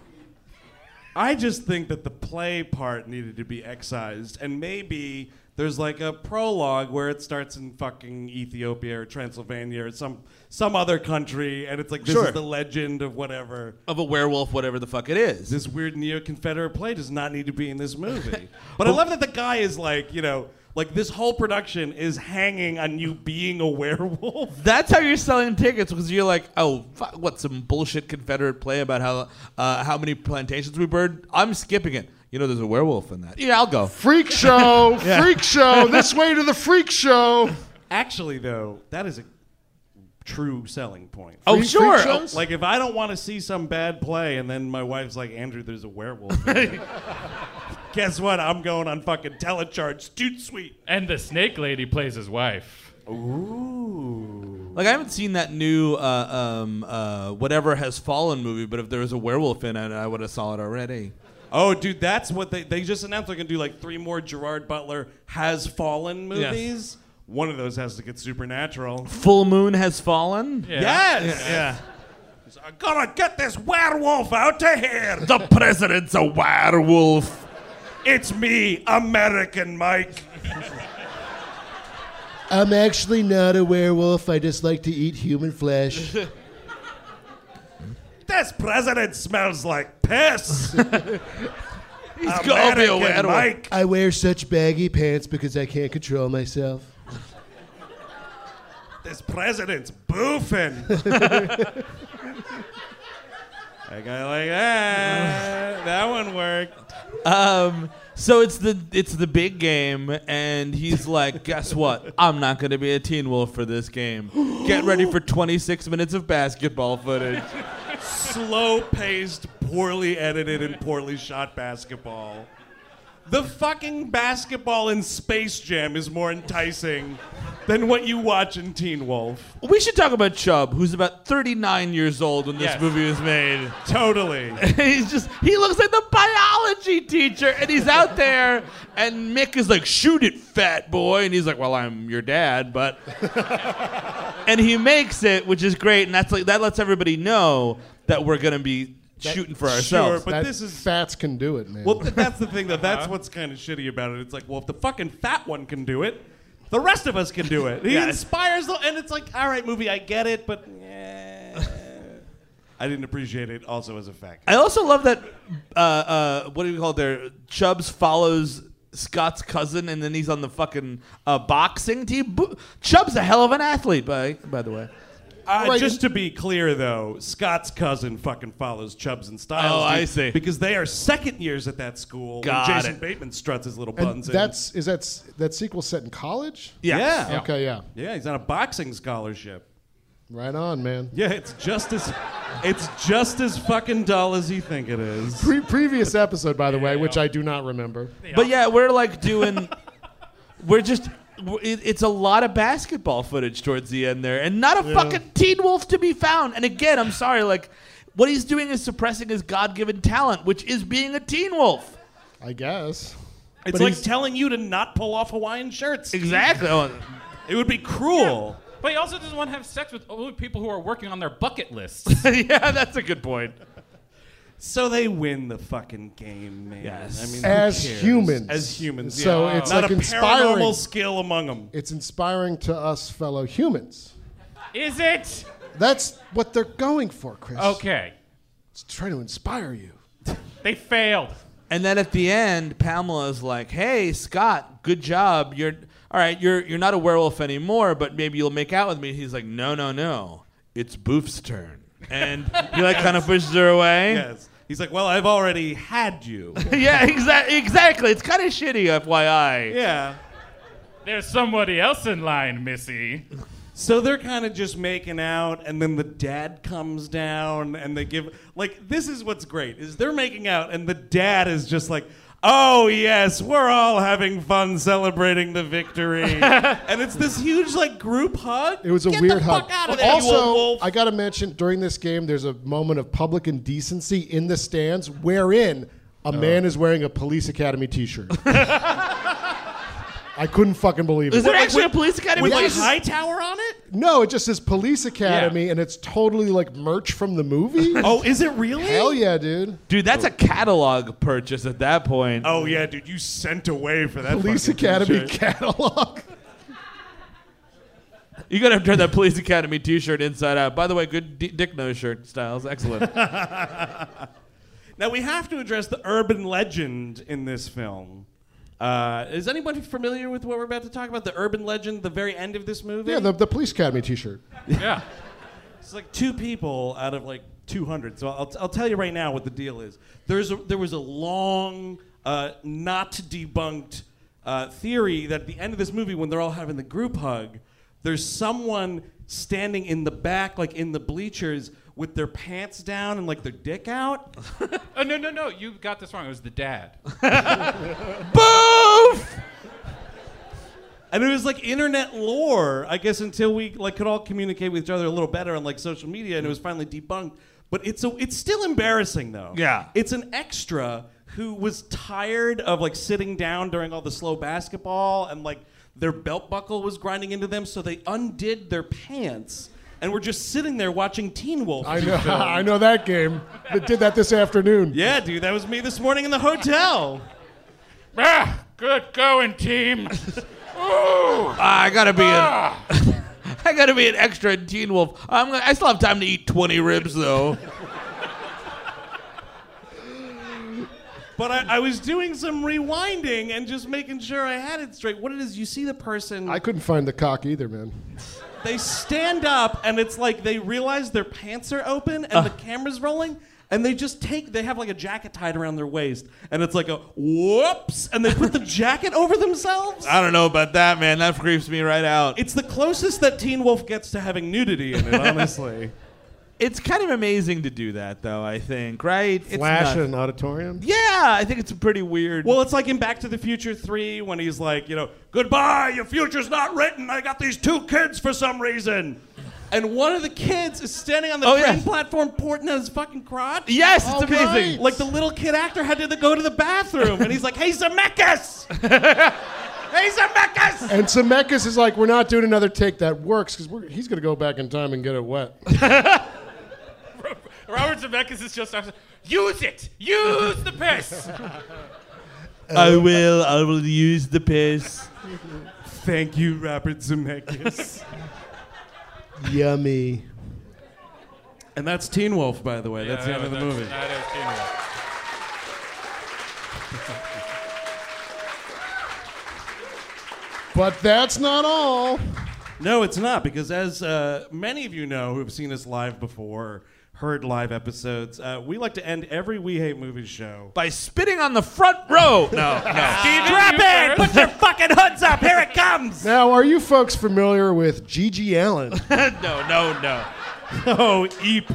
I just think that the play part needed to be excised, and maybe there's like a prologue where it starts in fucking Ethiopia or Transylvania or some some other country, and it's like this Sure. is the legend of whatever. Of a werewolf, whatever the fuck it is. This weird neo-Confederate play does not need to be in this movie. But I love that the guy is like, you know, like this whole production is hanging on you being a werewolf. That's how you're selling tickets because you're like, oh, fuck, what, some bullshit Confederate play about how uh, how many plantations we burned? I'm skipping it. You know, there's a werewolf in that. Yeah, I'll go. Freak show, freak show, this way to the freak show. Actually, though, that is a true selling point. Oh, Freak- sure. freak shows? Like if I don't want to see some bad play and then my wife's like, Andrew, there's a werewolf in it. Guess what? I'm going on fucking Telecharge Dude Suite. And the snake lady plays his wife. Ooh. Like I haven't seen that new uh, um, uh, whatever has fallen movie, but if there was a werewolf in it, I would have saw it already. Oh, dude, that's what they they just announced. They're gonna do like three more Gerard Butler Has Fallen movies. One of those has to get supernatural. Full Moon has fallen. Yeah. Yes. Yeah. I'm gonna get this werewolf out of here. The president's a werewolf. It's me, American Mike. I'm actually not a werewolf. I just like to eat human flesh. This president smells like piss. He's gonna be a American weirdo. Mike. I wear such baggy pants because I can't control myself. This president's boofing. I got like that. That one worked. Um, so it's the it's the big game, and he's like, guess what? I'm not going to be a Teen Wolf for this game. Get ready for twenty-six minutes of basketball footage. Slow-paced, poorly edited, and poorly shot basketball. The fucking basketball in Space Jam is more enticing than what you watch in Teen Wolf. We should talk about Chubb, who's about thirty-nine years old when this Yes. movie was made. Totally. He's just, he looks like the biology teacher, and he's out there, and Mick is like, shoot it, fat boy. And he's like, well, I'm your dad, but. And he makes it, which is great, and that's like that lets everybody know that we're going to be shooting for ourselves. Sure, but That this is... fats can do it, man. Well, th- that's the thing, though. That's what's kind of shitty about it. It's like, well, if the fucking fat one can do it, the rest of us can do it. He Yeah. inspires the... And it's like, all right, movie, I get it, but... eh. I didn't appreciate it also as a fact. I also love that, uh, uh, what do we call it there? Chubbs follows Scott's cousin, and then he's on the fucking uh, boxing team. Bo- Chubb's a hell of an athlete, by, by the way. Uh, Right. Just to be clear, though, Scott's cousin fucking follows Chubbs and Styles. Oh, I dude, see. Because they are second years at that school. Got when Jason it. Bateman struts his little and buns in. that's is that s- that sequel set in college? Yes. Yeah. Yeah. Okay, yeah. Yeah, he's on a boxing scholarship. Right on, man. Yeah, it's just as it's just as fucking dull as you think it is. Pre- previous episode, by the way, which I do not remember. But yeah, we're like doing, we're just, it, it's a lot of basketball footage towards the end there, and not a fucking Teen Wolf to be found. And again, I'm sorry, like, what he's doing is suppressing his God-given talent, which is being a Teen Wolf. I guess. It's But like he's- telling you to not pull off Hawaiian shirts. Exactly. Oh, It would be cruel. But he also doesn't want to have sex with only people who are working on their bucket lists. yeah, that's a good point. So they win the fucking game, man. Yes. I mean, who As cares? humans. As humans. So yeah. it's not like a inspiring. paranormal skill among them. It's inspiring to us fellow humans. Is it? That's what they're going for, Chris. Okay. It's trying to inspire you. They failed. And then at the end, Pamela's like, "Hey, Scott, good job. You're all right. You're you're not a werewolf anymore, but maybe you'll make out with me." He's like, "No, no, no. It's Boof's turn." And he like kind of pushes her away. Yes. He's like, well, I've already had you. yeah, exa- exactly. It's kind of shitty, F Y I. Yeah. There's somebody else in line, Missy. So they're kind of just making out, and then the dad comes down, and they give like this is what's great is they're making out, and the dad is just like, "Oh yes, we're all having fun celebrating the victory," and it's this huge like group hug. It was a Get weird the hug. fuck out of there, you old Also, wolf. I got to mention during this game, there's a moment of public indecency in the stands wherein a man is wearing a Police Academy T-shirt. I couldn't fucking believe Is it. there actually a police academy? with like Yes. Hightower on it. No, it just says Police Academy, and it's totally like merch from the movie. Oh, is it really? Hell yeah, dude! Dude, that's a catalog purchase at that point. Oh yeah, dude, you sent away for that. Police fucking Academy t-shirt. catalog. You gotta turn that Police Academy T-shirt inside out. By the way, good D- Dick Nose shirt styles, excellent. Now we have to address the urban legend in this film. Uh, is anybody familiar with what we're about to talk about? The urban legend, the very end of this movie? Yeah, the, the Police Academy T-shirt. Yeah. It's like two people out of like two hundred. So I'll, I'll tell you right now what the deal is. There's a, there was a long, uh, not debunked uh, theory that at the end of this movie, when they're all having the group hug, there's someone standing in the back, like in the bleachers, with their pants down and like their dick out. Oh, no, no, no. You got this wrong. It was the dad. Boof! And it was like internet lore, I guess, until we like could all communicate with each other a little better on like social media, and it was finally debunked. But it's a, it's still embarrassing though. Yeah. It's an extra who was tired of like sitting down during all the slow basketball, and like their belt buckle was grinding into them, so they undid their pants and were just sitting there watching Teen Wolf. I be know, filmed. I know that game. I did that this afternoon. Yeah, dude, that was me this morning in the hotel. Ah, good going, team. I gotta be an, I gotta be an extra in Teen Wolf. I'm gonna, I still have time to eat twenty ribs though. But I, I was doing some rewinding and just making sure I had it straight. What it is, you see the person, I couldn't find the cock either, man. they stand up and it's like they realize their pants are open and the camera's rolling and they just take, they have like a jacket tied around their waist and it's like a whoops and they put the jacket over themselves. I don't know about that, man. That creeps me right out. It's the closest that Teen Wolf gets to having nudity in it, honestly. It's kind of amazing to do that, though, I think, right? It's Flash not- in an auditorium? Yeah, I think it's a pretty weird... Well, it's like in Back to the Future three when he's like, you know, goodbye, your future's not written. I got these two kids for some reason. And one of the kids is standing on the Oh, train yes. platform porting at his fucking crotch. Yes, it's Oh, amazing. right. Like the little kid actor had to go to the bathroom. And he's like, hey, Zemeckis! Hey, Zemeckis! And Zemeckis is like, we're not doing another take that works because he's going to go back in time and get it wet. Robert Zemeckis is just use it, use the piss. I will, I will use the piss. Thank you, Robert Zemeckis. Yummy. And that's Teen Wolf, by the way. That's the end of the movie. That is Teen Wolf. But that's not all. No, it's not, because as uh, many of you know who have seen us live before, heard live episodes, uh, we like to end every We Hate Movies show. By spitting on the front row. No, no. Strap in! Put your fucking hoods up! Here it comes! Now, are you folks familiar with Gigi Allen? no, no, no. Oh, Eep.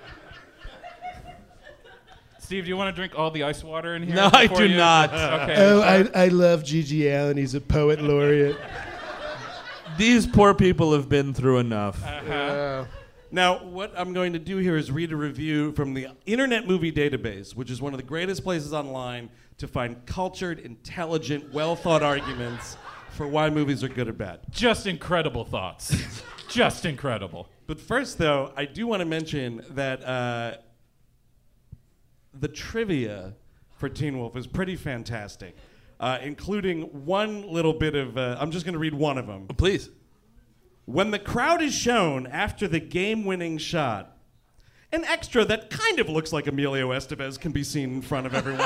Steve, do you want to drink all the ice water in here? No, I before do you- not. Okay. Oh, I, I love Gigi Allen. He's a poet laureate. These poor people have been through enough. Uh, Now, what I'm going to do here is read a review from the Internet Movie Database, which is one of the greatest places online to find cultured, intelligent, well-thought arguments for why movies are good or bad. Just incredible thoughts. Just incredible. But first, though, I do want to mention that uh, the trivia for Teen Wolf is pretty fantastic, uh, including one little bit of, uh, I'm just going to read one of them. Please. When the crowd is shown after the game-winning shot, an extra that kind of looks like Emilio Estevez can be seen in front of everyone.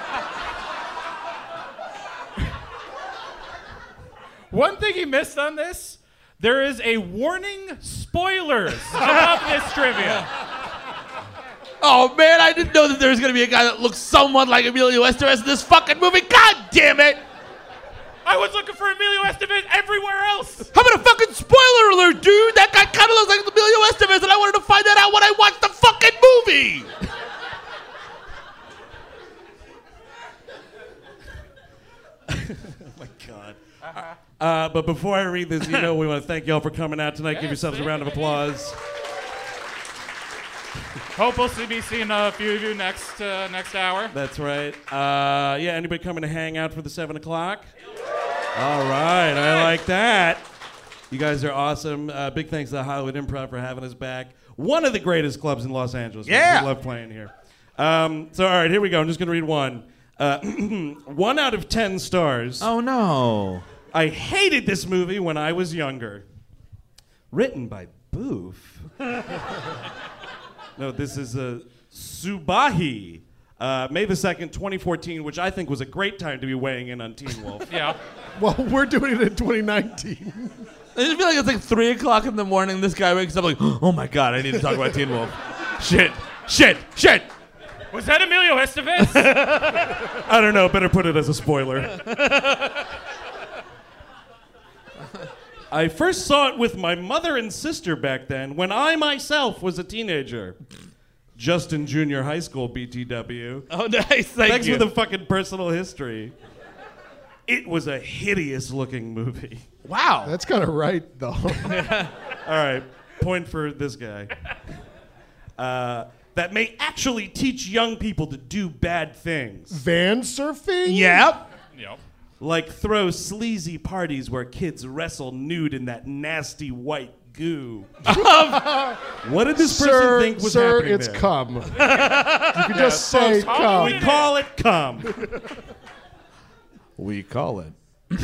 One thing he missed on this, there is a warning spoilers about this trivia. Oh, man, I didn't know that there was going to be a guy that looks somewhat like Emilio Estevez in this fucking movie. God damn it! I was looking for Emilio Estevez everywhere else. How about a fucking spoiler alert, dude? That guy kind of looks like Emilio Estevez, and I wanted to find that out when I watched the fucking movie. Oh my God. Uh, but before I read this, you know, we want to thank y'all for coming out tonight. Give Yes, yourselves a thank round of you. applause. Hope we'll see, be seeing a few of you next uh, next hour. That's right. Uh, yeah, anybody coming to hang out for the seven o'clock? All right, I like that. You guys are awesome. Uh, big thanks to the Hollywood Improv for having us back. One of the greatest clubs in Los Angeles. Yeah. We love playing here. Um, so, all right, here we go. I'm just going to read one. Uh, one out of ten stars. Oh, no. I hated this movie when I was younger. Written by Boof. No, this is uh, Subahi. Uh, May the second, twenty fourteen, which I think was a great time to be weighing in on Teen Wolf. Yeah. well, we're doing it in twenty nineteen. I just feel like it's like three o'clock in the morning. This guy wakes up like, oh, my God, I need to talk about Teen Wolf. Shit, shit, shit. Was that Emilio Estevez? I don't know, better put it as a spoiler. I first saw it with my mother and sister back then when I myself was a teenager. Just in junior high school, B T W. Oh, nice. Thank Thanks you. for the fucking personal history. It was a hideous looking movie. Wow. That's kind of right, though. All right, point for this guy. Uh, that may actually teach young people to do bad things. Van surfing? Yep. Yep. Like throw sleazy parties where kids wrestle nude in that nasty white goo. What did this person Sir, think was sir, happening it's there? cum. You can just say folks, cum. We call it cum. We call it.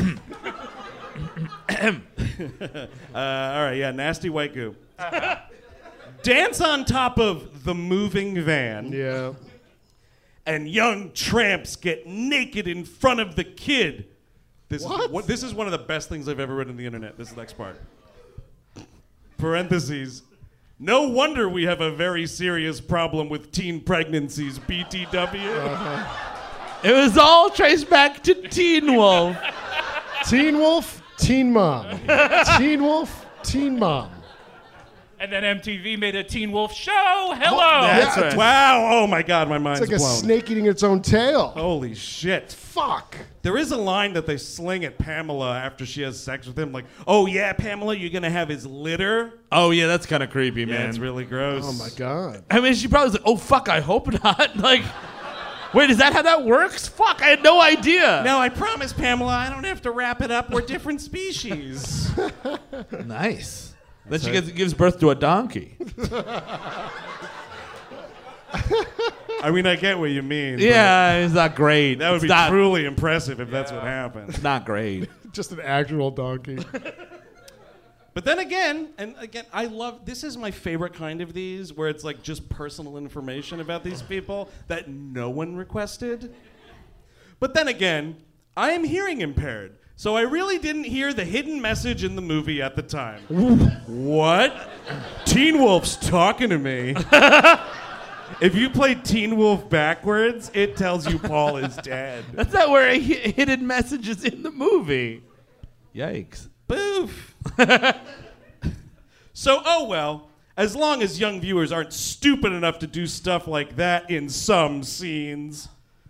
Uh, all right, yeah, nasty white goo. Dance on top of the moving van. Yeah. and young tramps get naked in front of the kid. This What? is what, this is one of the best things I've ever read on the internet. This is the next part. Parentheses. No wonder we have a very serious problem with teen pregnancies, B T W. It was all traced back to Teen Wolf. Teen Wolf, Teen Mom. Teen Wolf, Teen Mom. And then M T V made a Teen Wolf show. Hello. That's Yeah, right. Wow! Oh my God, my mind's It's like a blown. snake eating its own tail. Holy shit! Fuck. There is a line that they sling at Pamela after she has sex with him, like, "Oh yeah, Pamela, you're gonna have his litter." Oh yeah, that's kind of creepy, Yeah, man. it's really gross. Oh my God. I mean, she probably was like, "Oh fuck, I hope not." Like, wait, is that how that works? Fuck, I had no idea. No, I promise, Pamela, I don't have to wrap it up. We're different species. Nice. Then she gets, gives birth to a donkey. I mean, I get what you mean. but Yeah, it's not great. that would It's be not, truly impressive if that's what happened. not great. Just an actual donkey. But then again, and again, I love, this is my favorite kind of these, where it's like just personal information about these people that no one requested. But then again, I am hearing impaired, so I really didn't hear the hidden message in the movie at the time. What? Teen Wolf's talking to me. If you play Teen Wolf backwards, it tells you Paul is dead. That's not where a hi- hidden message is in the movie. Yikes. Boof. So, oh well, as long as young viewers aren't stupid enough to do stuff like that in some scenes.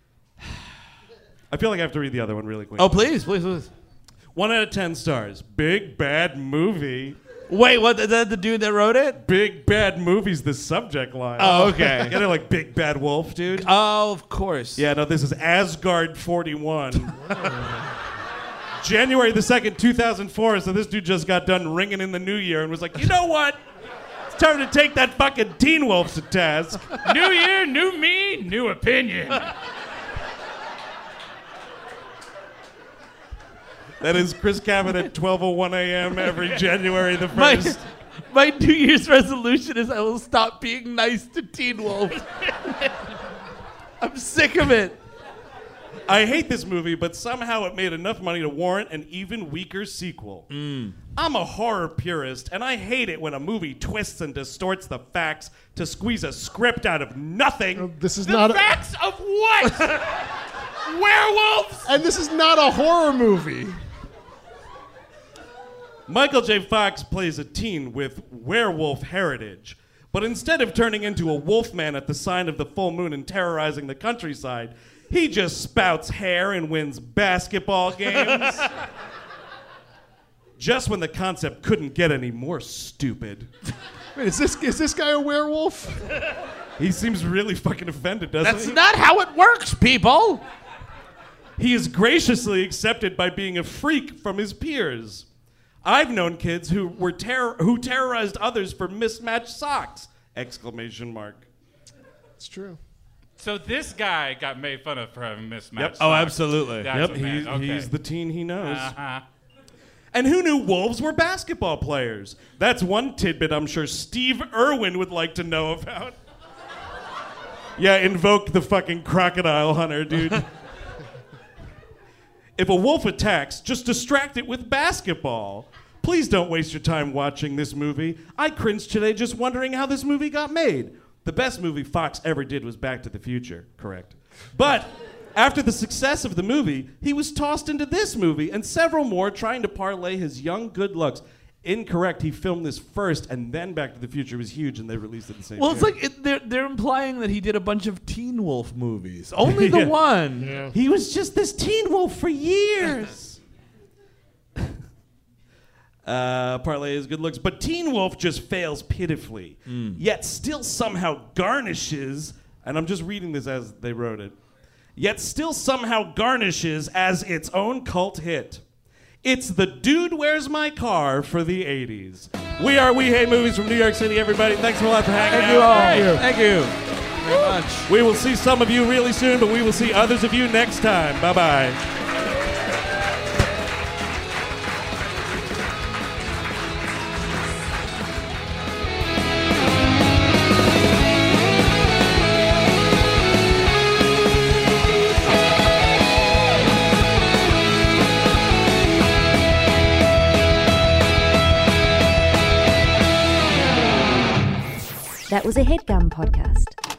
I feel like I have to read the other one really quick. Oh, please, please, please. One out of ten stars. Big bad movie. Wait, what? Is that the dude that wrote it? Big bad movie's the subject line. Oh, okay. Get it like Big Bad Wolf, dude? Oh, of course. Yeah, no, this is Asgard forty-one. January the second, two thousand four, so this dude just got done ringing in the new year and was like, you know what? It's time to take that fucking Teen Wolf to task. New year, new me, new opinion. That is Chris Cabot at twelve oh one a.m. every January the My, first. my New Year's resolution is I will stop being nice to Teen Wolf. I'm sick of it. I hate this movie, but somehow it made enough money to warrant an even weaker sequel. Mm. I'm a horror purist, and I hate it when a movie twists and distorts the facts to squeeze a script out of nothing. This is The not a, facts of what? Werewolves? and this is not a horror movie. Michael J. Fox plays a teen with werewolf heritage, but instead of turning into a wolfman at the sign of the full moon and terrorizing the countryside, he just spouts hair and wins basketball games. Just when the concept couldn't get any more stupid. Wait, is this is this guy a werewolf? He seems really fucking offended, doesn't That's he? not how it works, people. He is graciously accepted by being a freak from his peers. I've known kids who were terror who terrorized others for mismatched socks! Exclamation mark. It's true. So this guy got made fun of for having mismatched Yep. Oh, socks. absolutely. That's Yep, what man- he's, okay. he's the teen he knows. Uh-huh. And who knew wolves were basketball players? That's one tidbit I'm sure Steve Irwin would like to know about. Yeah, invoke the fucking crocodile hunter, dude. If a wolf attacks, just distract it with basketball. Please don't waste your time watching this movie. I cringed today just wondering how this movie got made. The best movie Fox ever did was Back to the Future, correct? But after the success of the movie, he was tossed into this movie and several more trying to parlay his young good looks. Incorrect. He filmed this first, and then Back to the Future was huge, and they released it the same Well, year. it's like it, they're, they're implying that he did a bunch of Teen Wolf movies. Only the Yeah. one. He was just this Teen Wolf for years. uh, parlay his good looks, but Teen Wolf just fails pitifully, yet still somehow garnishes, and I'm just reading this as they wrote it, yet still somehow garnishes as its own cult hit. It's the Dude Where's My Car for the eighties. We are We Hate Movies from New York City, everybody. Thanks a lot for hanging Thank out. you all. Thank you. Thank you very much. We will see some of you really soon, but we will see others of you next time. Bye-bye. That was a HeadGum podcast.